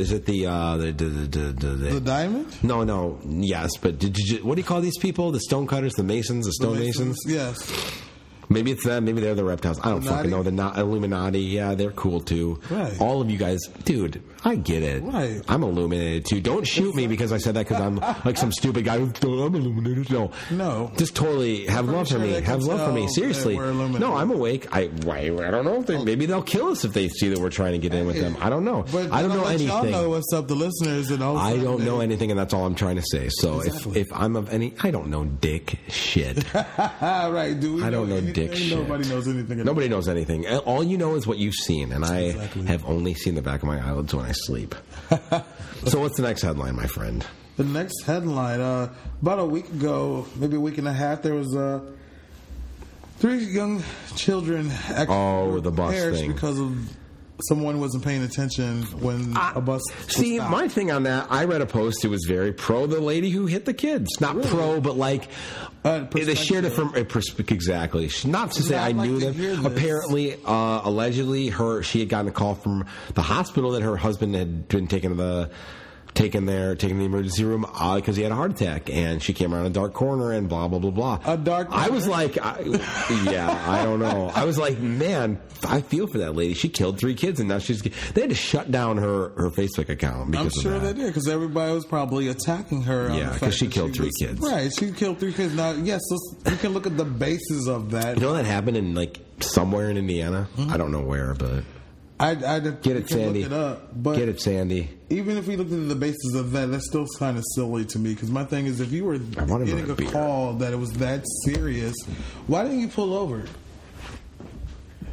diamond? No. Yes, but what do you call these people? The stonecutters, the masons, the stonemasons. Yes. Maybe it's them. Maybe they're the reptiles. I don't fucking know. The Illuminati. Yeah, they're cool too. Right. All of you guys, dude. I get it. Right. I'm illuminated too. Don't shoot me because I said that because I'm like some stupid guy. I'm illuminated. No. Just totally have love for me. Have love for me. Seriously. No, I'm awake. I don't know. Maybe they'll kill us if they see that we're trying to get in with them. I don't know. But I don't know anything. Y'all know what's up, the listeners. And I don't know anything, and that's all I'm trying to say. So if I'm of any, I don't know dick shit. Right. I don't know dick shit. Nobody knows anything. Nobody knows anything. All you know is what you've seen, and I have only seen the back of my eyelids when I sleep. So what's the next headline, my friend? The next headline, about a week ago, maybe a week and a half, there was 3 young children actually the bus perished thing because of someone wasn't paying attention when a bus See, stopped. My thing on that, I read a post, it was very pro the lady who hit the kids. Not really? Pro, but like they shared it from a perspective. Exactly. Not to say I knew them. Apparently, allegedly, she had gotten a call from the hospital that her husband had been taken to the emergency room because he had a heart attack, and she came around a dark corner and blah blah blah blah. A dark corner? I was like, I don't know. I was like, man, I feel for that lady. She killed 3 kids, and now they had to shut down her Facebook account because I'm sure they did, because everybody was probably attacking her. Yeah, because she killed 3 kids. Right, she killed 3 kids. Now, yes, you can look at the basis of that. You know that happened in like somewhere in Indiana. Mm-hmm. I don't know where, but. Get it, Sandy. Look it up, but get it, Sandy. Even if we looked into the basis of that, that's still kind of silly to me. Because my thing is, if you were getting a call that it was that serious, why didn't you pull over?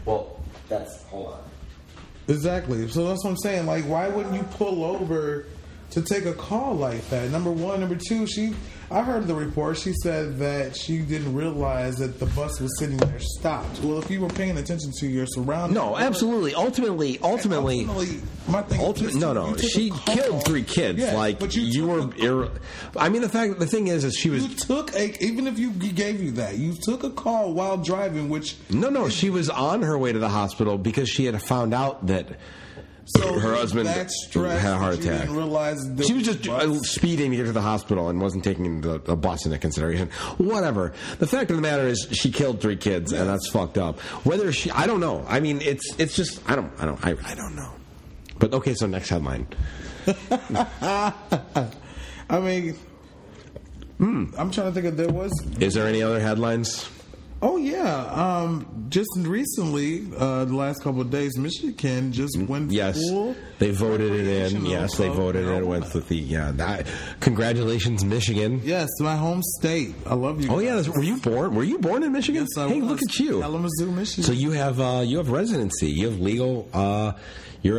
Well, hold on. Exactly. So that's what I'm saying. Like, why wouldn't you pull over to take a call like that? Number one. Number two, I heard the report. She said that she didn't realize that the bus was sitting there stopped. Well, if you were paying attention to your surroundings. No, absolutely. Ultimately, my thing is she killed 3 kids. Yes, like, but you were. I mean, the thing is she was. You took even if you gave you that, you took a call while driving, which. No, she was on her way to the hospital because she had found out that. So her husband had a heart attack. She was just speeding to get to the hospital and wasn't taking the bus into consideration. Whatever. The fact of the matter is, she killed 3 kids, and that's fucked up. Whether I don't know. I mean, it's just I don't know. But okay, so next headline. I mean, I'm trying to think if there was. Is there any other headlines? Oh yeah, just recently, the last couple of days, Michigan just went. Yes, they voted it in. Yes, they voted it. It went with the congratulations, Michigan. Yes, my home state. I love you. Oh yeah, were you born? Were you born in Michigan? Yes, I was. Hey, look at you, Kalamazoo, Michigan. So you have residency. You have legal. You're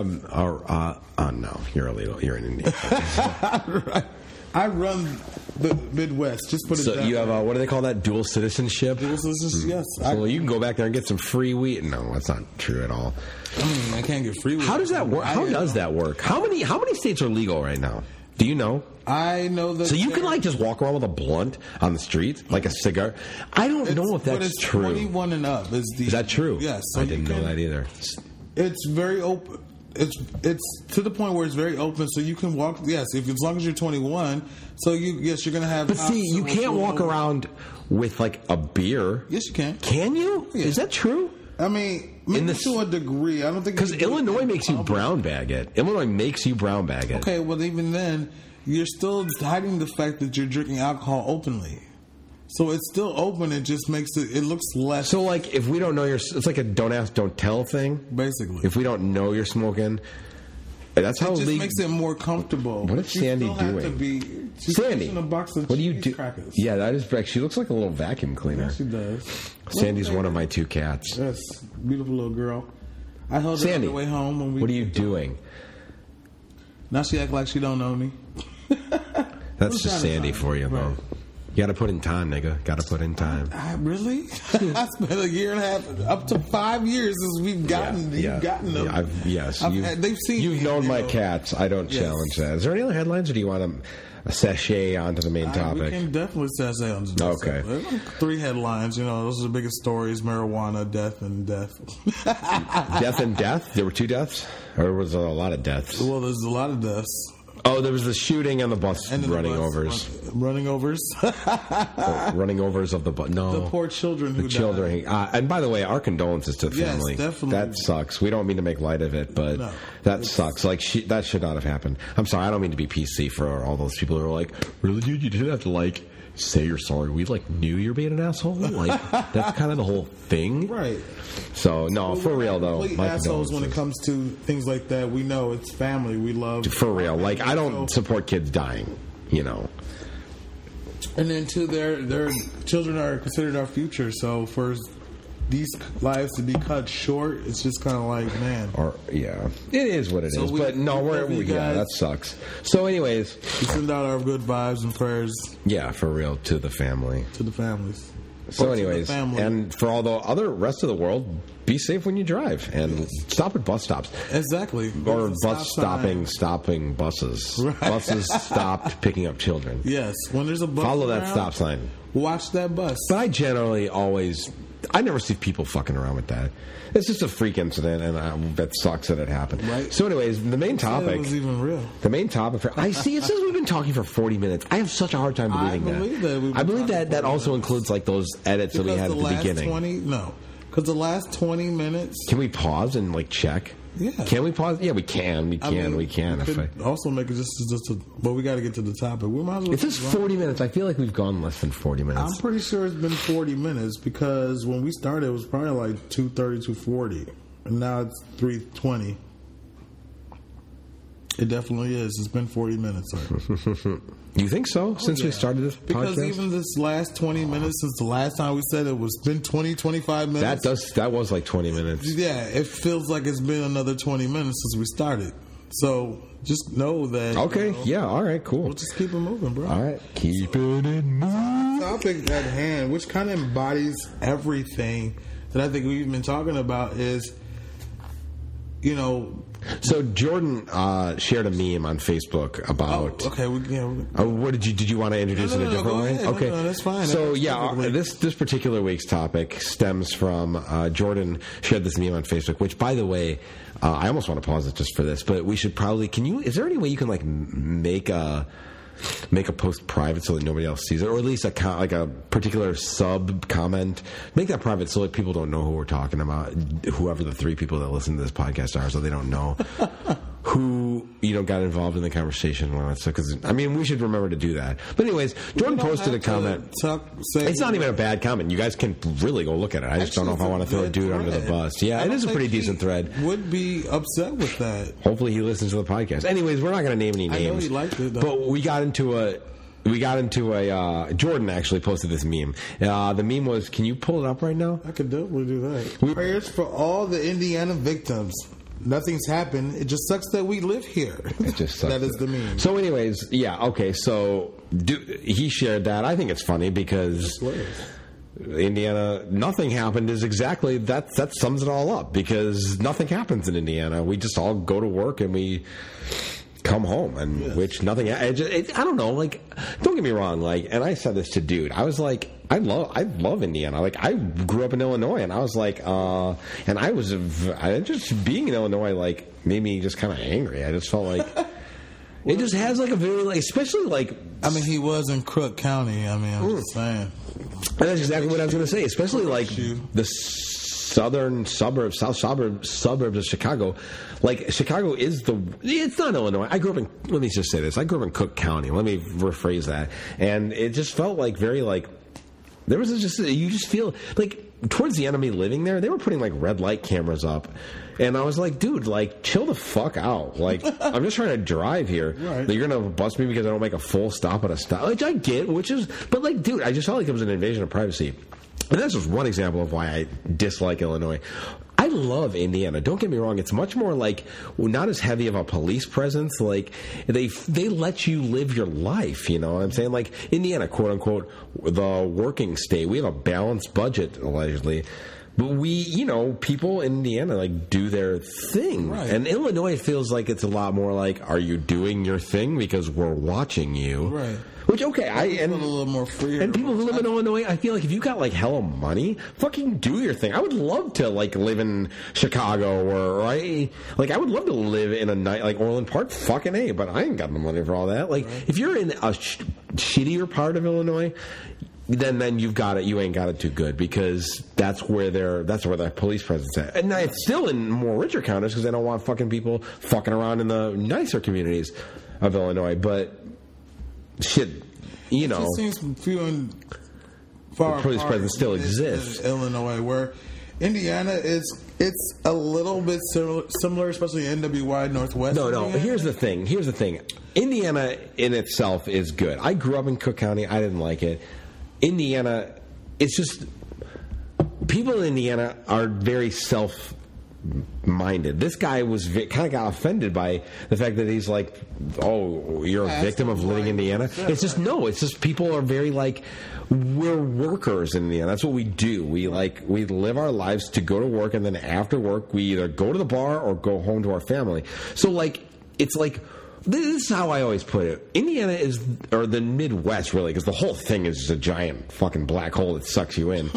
illegal. You're in India. Right. I run the Midwest. Just put it. So you have what do they call that? Dual citizenship. Dual citizenship. Yes. So you can go back there and get some free weed. No, that's not true at all. I mean, I can't get free weed. How does that work? How does that work? How many states are legal right now? Do you know? I know that. So you can just walk around with a blunt on the street, like a cigar. I don't know if that's but it's true. 21 and up is that true? Yes. So I didn't know that either. It's very open. It's to the point where it's very open, so you can walk. Yes, as long as you're 21. So you're going to have. But see, you can't walk around with like a beer. Yes, you can. Can you? Yeah. Is that true? I mean, maybe to a degree. I don't think because Illinois makes you brown bag it. Illinois makes you brown bag it. Okay, well even then, you're still hiding the fact that you're drinking alcohol openly. So it's still open. It just makes it looks less. So like if we don't know it's like a don't ask, don't tell thing. Basically, if we don't know you're smoking, that's how it just makes it more comfortable. What is Sandy doing? Sandy, in a box of what do you do? Crackers. Yeah, that is. She looks like a little vacuum cleaner. Yeah, she does. Sandy's one of my 2 cats. Yes, beautiful little girl. I held her on the way home when we. What are you doing? Now she act like she don't know me. That's just Sandy for you, though. Right. You got to put in time, nigga. Got to put in time. Really? I spent a year and a half, up to 5 years since we've gotten you've gotten them. They've seen. You've known my cats. I don't challenge that. Is there any other headlines, or do you want to sashay onto the main topic? We can definitely sashay onto the main topic. There's like 3 headlines. Those are the biggest stories: marijuana, death, and death. Death and death. There were 2 deaths, or was there a lot of deaths? Well, there's a lot of deaths. Oh, there was the shooting and the bus running overs. Running overs? Running overs of the bus. No. The poor children who died. And by the way, our condolences to the family. Definitely. That sucks. We don't mean to make light of it, but that sucks. Like, that should not have happened. I'm sorry, I don't mean to be PC for all those people who are like, really, dude, you didn't have to, say you're sorry. We, knew you're being an asshole. That's kind of the whole thing. Right. So, no, for real, though. Complete assholes when it comes to things like that. We know it's family. We love. For real. I don't support kids dying, And then, too, their children are considered our future. So, for these lives to be cut short, it's just kind of like, man. It is what it is. But, no, that sucks. So, anyways. We send out our good vibes and prayers. Yeah, for real, to the family. To the families. So anyways, and for all the rest of the world, be safe when you drive and stop at bus stops. Exactly. Or stopping buses. Right. Buses stopped picking up children. Yes. When there's a bus follow that stop sign. Watch that bus. But I never see people fucking around with that. It's just a freak incident, and that sucks that it happened. Right. So, anyways, the main topic. It was even real. The main topic. I see. It says we've been talking for 40 minutes. I have such a hard time believing that. I believe that also includes those edits that we had at the beginning. Because the last 20 minutes. Can we pause and check? Yeah. Can we pause? Yeah, we can. We can. We could also make it but we got to get to the topic. We might as well. It says 40 minutes. I feel like we've gone less than 40 minutes. I'm pretty sure it's been 40 minutes because when we started, it was probably 2:30, 2:40, and now it's 3:20. It definitely is. It's been 40 minutes. You think so? Since we started this podcast? Because even this last 20 minutes, since the last time we said it was been 20, 25 minutes. That was like 20 minutes. Yeah, it feels like it's been another 20 minutes since we started. So just know that. Okay, yeah, all right, cool. We'll just keep it moving, bro. All right, keep it moving. Topic at hand, which kind of embodies everything that I think we've been talking about, is, you know. So Jordan shared a meme on Facebook about. Oh, okay, what did you want to introduce in a different way? Ahead. Okay, no, that's fine. So this particular week's topic stems from Jordan shared this meme on Facebook. Which, by the way, I almost want to pause it just for this, but we should probably. Is there any way you can like make a post private so that nobody else sees it, or at least a particular sub comment, make that private so that people don't know who we're talking about, whoever the three people that listen to this podcast are, so they don't know who got involved in the conversation and all that stuff. Because we should remember to do that. But anyways, Jordan posted a comment. It's not even a bad comment. You guys can really go look at it. I just don't know if I want to throw a dude under the bus. Yeah, it is a pretty decent thread. Would be upset with that. Hopefully he listens to the podcast. Anyways, we're not going to name any names. I know he liked it, though. But we got into a Jordan actually posted this meme. The meme was, can you pull it up right now? I could definitely do that. Prayers for all the Indiana victims. Nothing's happened. It just sucks that we live here. It just sucks. That is the meme. So anyways, yeah, okay, so he shared that. I think it's funny because Indiana, nothing happened is exactly, that sums it all up, because nothing happens in Indiana. We just all go to work and we come home, and which nothing. I don't know. Like, don't get me wrong. Like, and I said this to dude. I was like, I love Indiana. Like, I grew up in Illinois, and I was like, and I just being in Illinois like made me just kind of angry. I just felt like it just has like a very like, especially like. He was in Crook County. I'm just saying. And that's exactly what I was going to say. Especially like the southern suburbs, south suburbs of Chicago. Like, Chicago is it's not Illinois. Let me just say this. I grew up in Cook County. Let me rephrase that. And it just felt like very like, there was just, you just feel like towards the end of me living there, they were putting like red light cameras up. And I was like, dude, like, chill the fuck out. Like, I'm just trying to drive here. Right. You're going to bust me because I don't make a full stop at a stop. Which I get, but like, dude, I just felt like it was an invasion of privacy. And that's just one example of why I dislike Illinois. I love Indiana. Don't get me wrong. It's much more like, not as heavy of a police presence. Like, they let you live your life, you know what I'm saying? Like, Indiana, quote unquote, the working state. We have a balanced budget, allegedly. But people in Indiana, like, do their thing. Right. And Illinois feels like it's a lot more like, are you doing your thing? Because we're watching you. Right. Which, okay, a little more free. And people who live in Illinois, I feel like if you got like hella money, fucking do your thing. I would love to like live in Chicago or I would love to live in a night like Orland Park. Fucking A, but I ain't got the money for all that. Like, if you're in a shittier part of Illinois, then you've got it. You ain't got it too good, because that's where the police presence at. And it's still in more richer counties because they don't want fucking people fucking around in the nicer communities of Illinois. But shit, it seems few and far. The police presence still exists. Illinois, where Indiana it's a little bit similar, especially NWY Northwest. No. Indiana. Here's the thing. Indiana in itself is good. I grew up in Cook County. I didn't like it. Indiana, it's just people in Indiana are very self-minded. This guy kind of got offended by the fact that he's like, oh, you're a victim of living in Indiana. It's just people are very like, we're workers in Indiana. That's what we do. We live our lives to go to work, and then after work we either go to the bar or go home to our family. So like, it's like, this is how I always put it. Indiana or the Midwest, really, because the whole thing is just a giant fucking black hole that sucks you in.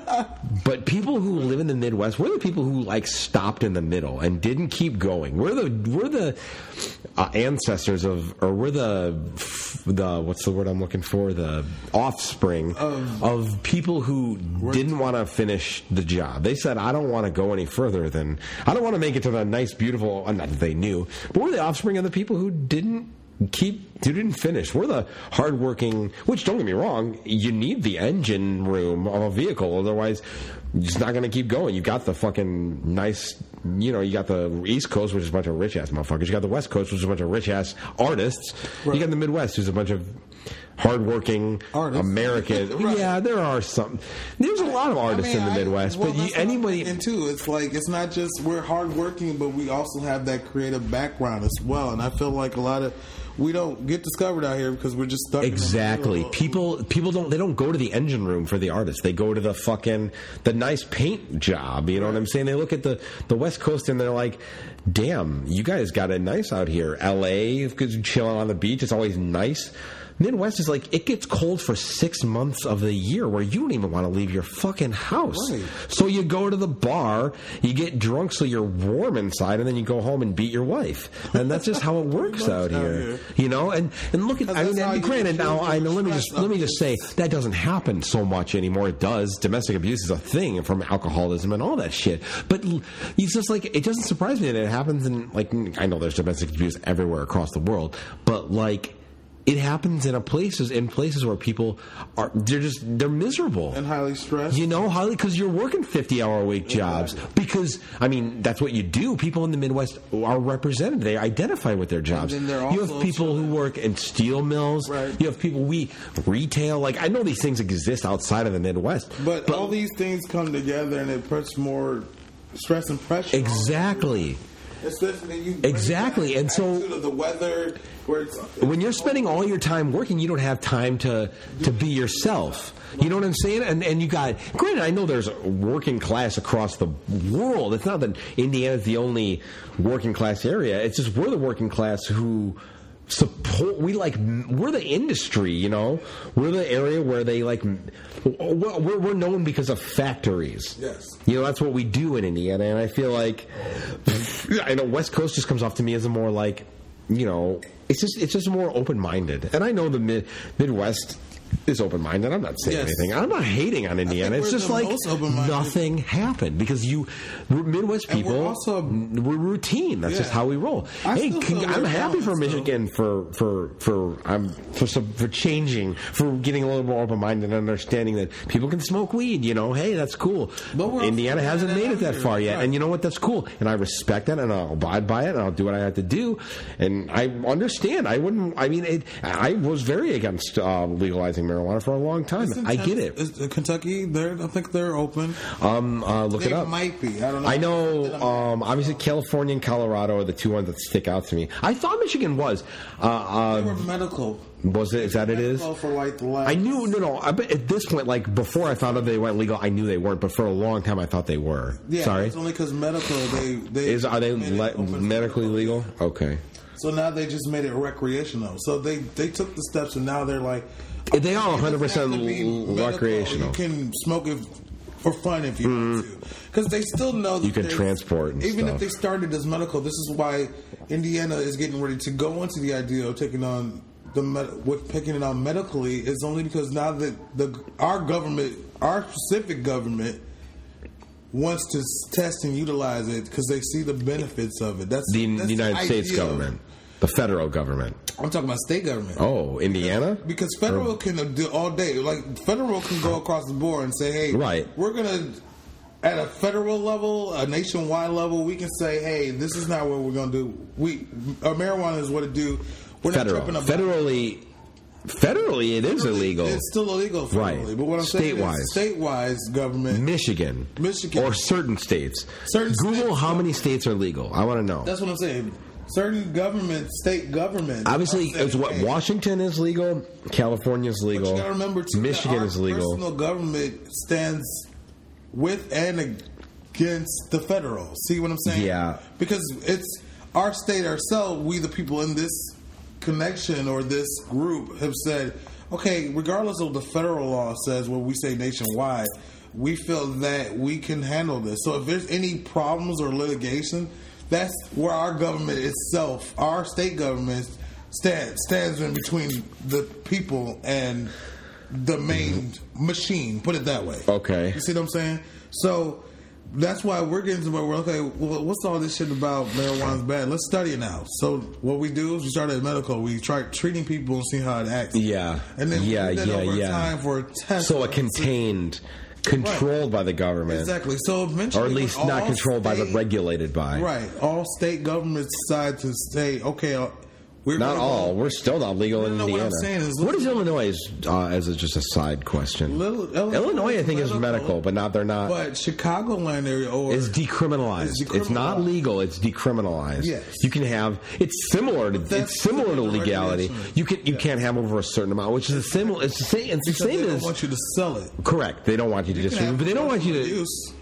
But people who live in the Midwest, we're the people who like stopped in the middle and didn't keep going. We're the ancestors of, or we're the what's the word I'm looking for? The offspring of people who didn't want to finish the job. They said, I don't want to go any further than, I don't want to make it to the nice, beautiful, not that they knew, but we're the offspring of the people who didn't finish. We're the hardworking, which, don't get me wrong, you need the engine room of a vehicle, otherwise you're just not going to keep going. You got the fucking nice you got the East Coast, which is a bunch of rich ass motherfuckers. You got the West Coast, which is a bunch of rich ass artists. Right. You got the Midwest, who's a bunch of hardworking American. Right. Yeah, there are some. There's a lot of artists in the Midwest, but anybody. And too, it's like it's not just we're hardworking, but we also have that creative background as well. And I feel like a lot of we don't get discovered out here because we're just stuck. Exactly. People don't go to the engine room for the artists. They go to the nice paint job. You know what I'm saying? They look at the West Coast and they're like, damn, you guys got it nice out here. LA, because you're chilling on the beach, it's always nice. Midwest is like, it gets cold for 6 months of the year where you don't even want to leave your fucking house. Right. So you go to the bar, you get drunk so you're warm inside, and then you go home and beat your wife. And that's just how it works out here. You know, and look at, I mean, and granted, now, I know, let me just say, that doesn't happen so much anymore. It does. Domestic abuse is a thing from alcoholism and all that shit. But it's just like, it doesn't surprise me that it happens in, like, I know there's domestic abuse everywhere across the world, but like, it happens in places where people they're miserable and highly stressed. You know, because you're working 50-hour-a-week jobs. Because I mean, that's what you do. People in the Midwest are represented; they identify with their jobs. You have people who work in steel mills. Right. You have people retail. Like I know these things exist outside of the Midwest, but all these things come together and it puts more stress and pressure. Exactly. Exactly, and so the weather. When you're spending all your time working, you don't have time to be yourself. You know what I'm saying? And you got, granted, I know there's working class across the world. It's not that Indiana's the only working class area. It's just we're the working class who support. We're the industry. You know, we're the area where they like. We're known because of factories. Yes. You know, that's what we do in Indiana, and I feel like I know West Coast just comes off to me as a more like, you know, it's just more open-minded. And I know the Midwest is open-minded. I'm not saying anything. I'm not hating on Indiana. It's just like nothing happened because Midwest people, we're routine. That's just how we roll. I'm happy for Michigan for changing, for getting a little more open-minded and understanding that people can smoke weed. You know, hey, that's cool. Indiana hasn't made it that far yet, and you know what? That's cool, and I respect that, and I'll abide by it, and I'll do what I have to do, and I understand. I was very against legalizing marijuana for a long time. I get it. Kentucky, I think they're open. Look it up. Might be. I don't know. I know. Obviously, California and Colorado are the two ones that stick out to me. I thought Michigan was. They were medical. Was it? Is that it is? For like the last... I knew. No. At this point, like before I found out they went legal, I knew they weren't. But for a long time, I thought they were. Yeah. Sorry. It's only because medical. Are they medically legal? Okay. So now they just made it recreational. So they took the steps, and now they're like. They are 100% recreational. You can smoke it for fun if you want to, because they still know that you can transport. And even stuff. if they started as medical, this is why Indiana is getting ready to go into the idea of taking on picking it on medically. Is only because now that our government, our specific government, wants to test and utilize it because they see the benefits of it. That's the United States government. The federal government. I'm talking about state government. Oh, Indiana? Because federal can do all day. Like, federal can go across the board and say, hey, we're going to, at a federal level, a nationwide level, we can say, hey, this is not what we're going to do. Marijuana is what it do. We're not tripping about Federally, it is illegal. It's still illegal federally. Right. But what I'm saying is statewide government. Michigan. Or certain states. Google how many states are legal. I want to know. That's what I'm saying. Certain state governments. Obviously, it's what Washington is legal, California is legal, but you gotta remember too, Michigan is legal. Personal government stands with and against the federal. See what I'm saying? Yeah. Because it's our state ourselves, we the people in this connection or this group have said, okay, regardless of what the federal law says, what we say nationwide, we feel that we can handle this. So if there's any problems or litigation, that's where our government itself, our state government, stands in between the people and the main machine. Put it that way. Okay. You see what I'm saying? So that's why we're getting to where we're okay. Well, what's all this shit about marijuana's bad? Let's study it now. So what we do is we start at medical. We try treating people and see how it acts. Yeah. And then we do that over time for a test. So a contained controlled by the government. Exactly. So eventually, or at least not controlled by, but regulated by. Right. All state governments decide to say, okay, we're not all. We're still not legal in Indiana. What I'm saying is, what is Illinois? As just a side question. Illinois, I think, is medical, but they're not. But Chicagoland area is decriminalized. It's not legal. It's decriminalized. Yes. You can have. It's similar to legality. You can't have over a certain amount, which is similar. It's the same. It's the same. They don't want you to sell it. Correct. They don't want you to distribute, but they don't want you to use.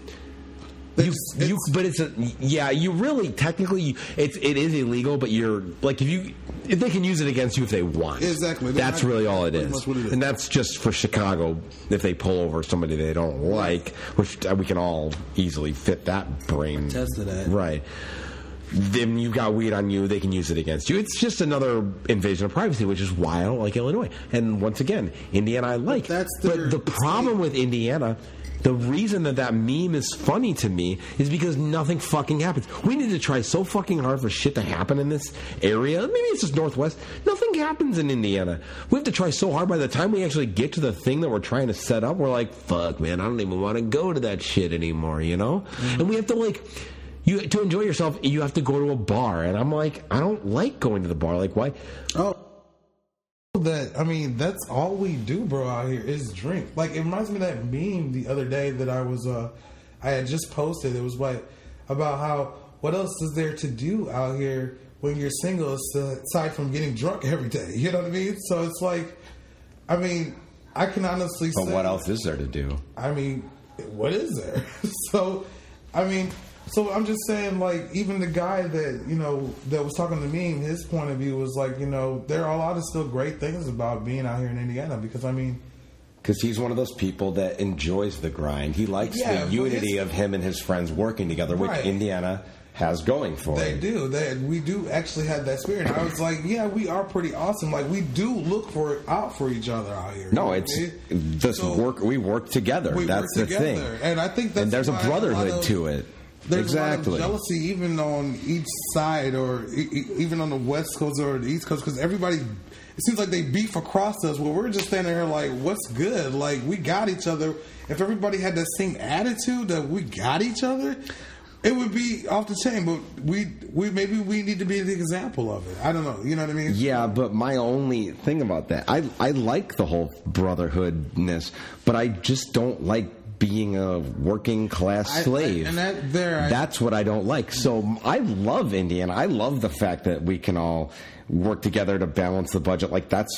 You really technically it is illegal, but you're like if they can use it against you if they want. Exactly. That's really all it is. And that's just for Chicago if they pull over somebody they don't like, which we can all easily fit that brain. Test to that. Right. Then you got weed on you, they can use it against you. It's just another invasion of privacy, which is why I don't like Illinois. And once again, Indiana I like. But the problem with Indiana, the reason that meme is funny to me is because nothing fucking happens. We need to try so fucking hard for shit to happen in this area. Maybe it's just Northwest. Nothing happens in Indiana. We have to try so hard. By the time we actually get to the thing that we're trying to set up, we're like, fuck, man, I don't even want to go to that shit anymore, you know? Mm-hmm. And we have to, to enjoy yourself, you have to go to a bar. And I'm like, I don't like going to the bar. Like, why? Oh. That's all we do, bro, out here is drink. Like, it reminds me of that meme the other day that I had just posted. It was about how, what else is there to do out here when you're single aside from getting drunk every day? You know what I mean? So it's like, I can honestly say. But what else is there to do? What is there? So I'm just saying, even the guy that, that was talking to me, his point of view was there are a lot of still great things about being out here in Indiana because he's one of those people that enjoys the grind. He likes the unity of him and his friends working together, which Indiana has going for it. They do. We do actually have that spirit. And I was like, yeah, we are pretty awesome. Like, we do look out for each other out here. No, it's just work. We work together. That's the thing. And I think that's there's a brotherhood to it. There's a lot of jealousy even on each side or even on the West Coast or the East Coast because everybody, it seems like they beef across us. Well, we're just standing here like, what's good? Like, we got each other. If everybody had that same attitude that we got each other, it would be off the chain. But maybe we need to be the example of it. I don't know. You know what I mean? Yeah, but my only thing about that, I like the whole brotherhoodness, but I just don't like being a working class slave. That's what I don't like. So I love Indiana. I love the fact that we can all work together to balance the budget. Like that's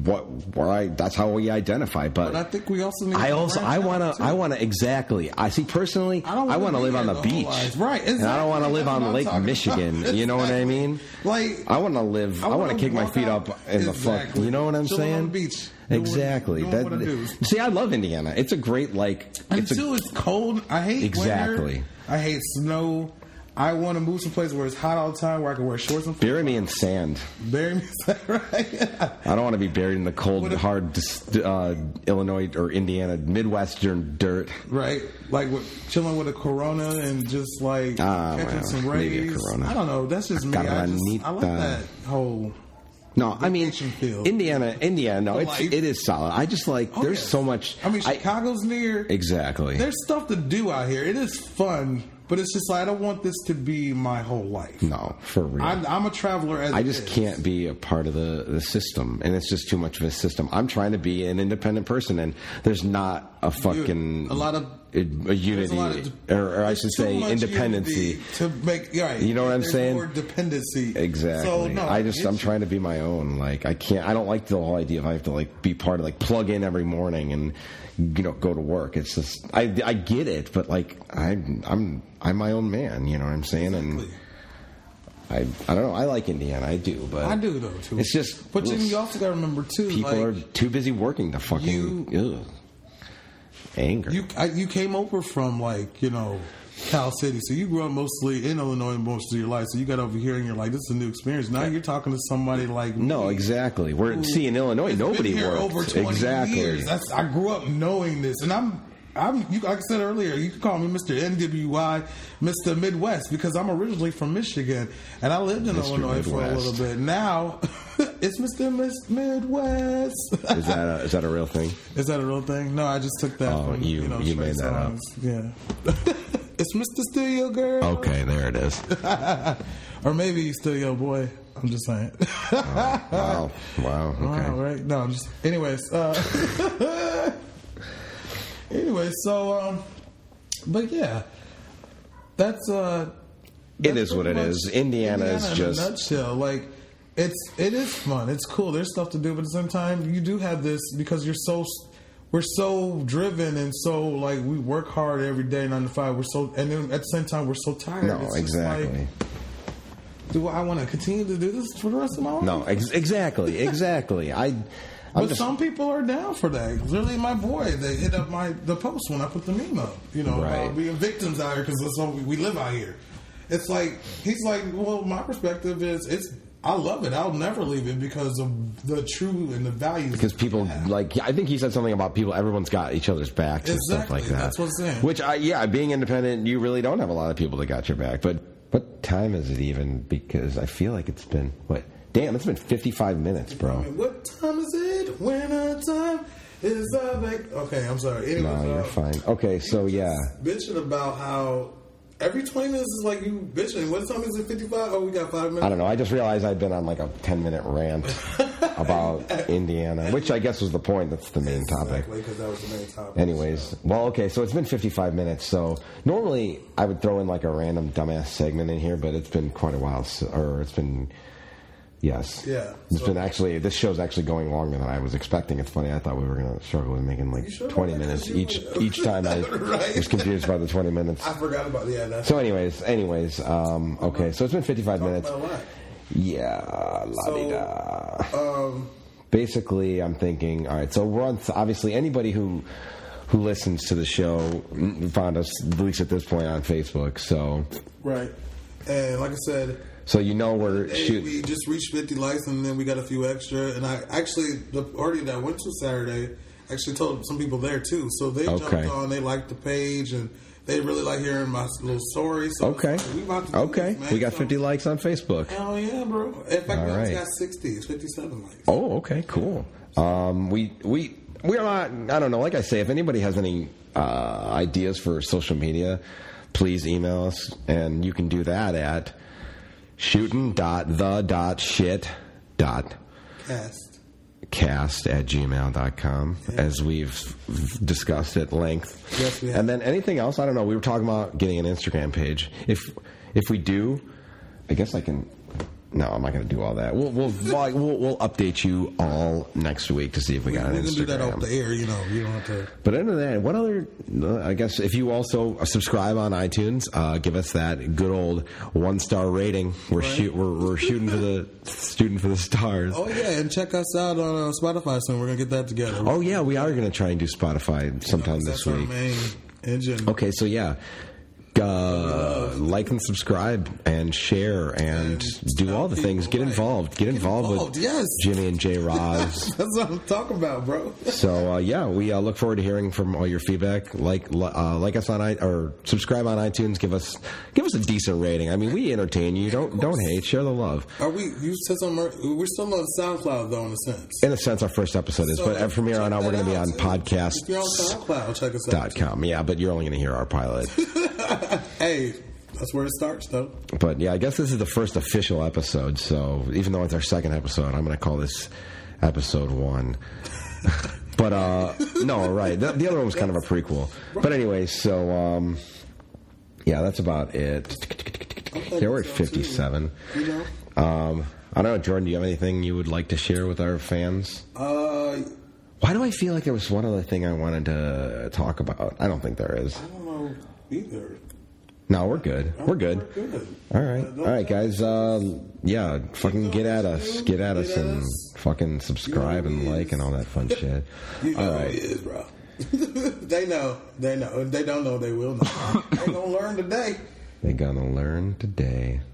how we identify. But I think we also need. I want to exactly. I see personally. I want to live on the beach, right? Exactly. And I don't want to live on Lake Michigan. You know what I mean? Like I want to live. I want to kick my feet up in the fuck. You know what I'm saying? On the beach. Exactly. See, I love Indiana. It's a great Until it's cold. I hate winter. I hate snow. I want to move someplace where it's hot all the time, where I can wear shorts and bury me in sand. Bury me in sand, right? I don't want to be buried in the cold, hard Illinois or Indiana Midwestern dirt. Right, chilling with a Corona and just catching some rays. Maybe a Corona. I don't know. That's just me. I like that whole. No, Indiana. No, it is solid. I just there's so much. Chicago's near. Exactly. There's stuff to do out here. It is fun, but it's just I don't want this to be my whole life. No, for real. I'm a traveler. I just can't be a part of the system, and it's just too much of a system. I'm trying to be an independent person, and there's not a fucking a unity, or I should say, independency to make. Right, you know what I'm saying? More dependency. Exactly. So, no, I'm trying to be my own. I can't. I don't like the whole idea of I have to be part of plug in every morning and go to work. It's just I get it, but I'm my own man. You know what I'm saying? Exactly. And I don't know. I like Indiana. I do, but I do though too. It's just. But you also got to remember too. People are too busy working to fucking. Anger. You came over from Cal City, so you grew up mostly in Illinois most of your life. So you got over here and you're like, this is a new experience. Now you're talking to somebody like me. No, exactly. See, in Illinois, nobody been here worked. Over 20 years. I grew up knowing this, and I'm like I said earlier, you can call me Mr. NWI, Mr. Midwest, because I'm originally from Michigan, and I lived in Illinois for a little bit. Now, It's Mr. Midwest. Is that a real thing? Is that a real thing? No, I just took that. Oh, from, you made that songs. Yeah. It's Mr. Still Your Girl. Okay, there it is. Or maybe Still Your Boy. I'm just saying. Wow. Okay. Wow, right? No, I'm just. Anyways. But yeah, that's it is what it is. Indiana is just in a nutshell. Like it is fun. It's cool. There's stuff to do, but at the same time, you do have this because we're so driven and so like we work hard every day 9 to 5. And then at the same time we're so tired. No, it's exactly. Like, do I want to continue to do this for the rest of my life? No, exactly. But some people are down for that. Literally, my boy, they hit up the post when I put the meme up. About being victims out here because that's what we live out here. It's like he's like, well, my perspective is I love it. I'll never leave it because of the true and the values. Because people like, I think he said something about people. Everyone's got each other's backs and stuff like that. That's what I'm saying. Which, being independent, you really don't have a lot of people that got your back. But what time is it even? Because I feel like it's been Damn, it's been 55 minutes, bro. What time is it? Winter time is okay, I'm sorry. Anyways, no, you're fine. Okay, so yeah. Bitching about how every 20 minutes is like you bitching. What time is it? 55? Oh, we got 5 minutes. I don't know. I just realized I'd been on like a 10-minute rant about Indiana, which I guess was the point. That's the main topic. Exactly, because that was the main topic. Anyways, well, okay, so it's been 55 minutes. So normally I would throw in like a random dumbass segment in here, but it's been quite a while. Yes. Yeah. This show's actually going longer than I was expecting. It's funny. I thought we were going to struggle with making like 20 minutes each time. I was confused by the 20 minutes. I forgot about So anyways, okay. So it's been 55 minutes. Yeah. La-di-da. Basically, I'm thinking, all right, so we're on, obviously anybody who listens to the show found us, at least at this point, on Facebook. So. Right. And like I said, so we're shooting. We just reached 50 likes, and then we got a few extra. And I actually, the party that I went to Saturday, actually told some people there too. So they jumped on. They liked the page, and they really like hearing my little story. So okay, we about to do this, man. We got 50 likes on Facebook. Hell yeah, bro! In fact, we got 60. It's 57 likes. Oh, okay, cool. We are not. I don't know. Like I say, if anybody has any ideas for social media, please email us, and you can do that at shootin.the.shit.cast@gmail.com, as we've discussed at length. Yes, we have. And then anything else, I don't know. We were talking about getting an Instagram page. If we do, I guess I can. No, I'm not going to do all that. We'll update you all next week to see if we got an Instagram. We can do that off the air, you don't have to. But other than that, what other? I guess if you also subscribe on iTunes, give us that good old 1-star rating. We're shooting for the stars. Oh yeah, and check us out on Spotify soon. We're gonna get that together. Oh yeah, we are gonna try and do Spotify sometime this week. That's our main engine. Okay, so yeah. Like and subscribe and share and do all the things. Get involved. Get involved with Jimmy and J. Roz. That's what I'm talking about, bro. So we look forward to hearing from all your feedback. Like us on or subscribe on iTunes. Give us a decent rating. I mean, we entertain you. Don't hate. Share the love. Are we? You said something. We're still on SoundCloud though, in a sense. In a sense, our first episode is. But from here on out, we're going to be on podcast. If you're on SoundCloud, check us out. .com. Yeah, but you're only going to hear our pilot. Hey, that's where it starts, though. But yeah, I guess this is the first official episode. So even though it's our second episode, I'm going to call this episode 1. But no, right. The other one was kind of a prequel. But anyway, so that's about it. Yeah, we're at 57. I don't know, Jordan. Do you have anything you would like to share with our fans? Why do I feel like there was one other thing I wanted to talk about? I don't think there is. I don't know either. No, we're good. We're good. All right, guys. Fucking get at us. Get at us and fucking subscribe and like and all that fun shit. All right, it is, bro. They know. If they don't know, they will know. They're gonna learn today. They're gonna learn today.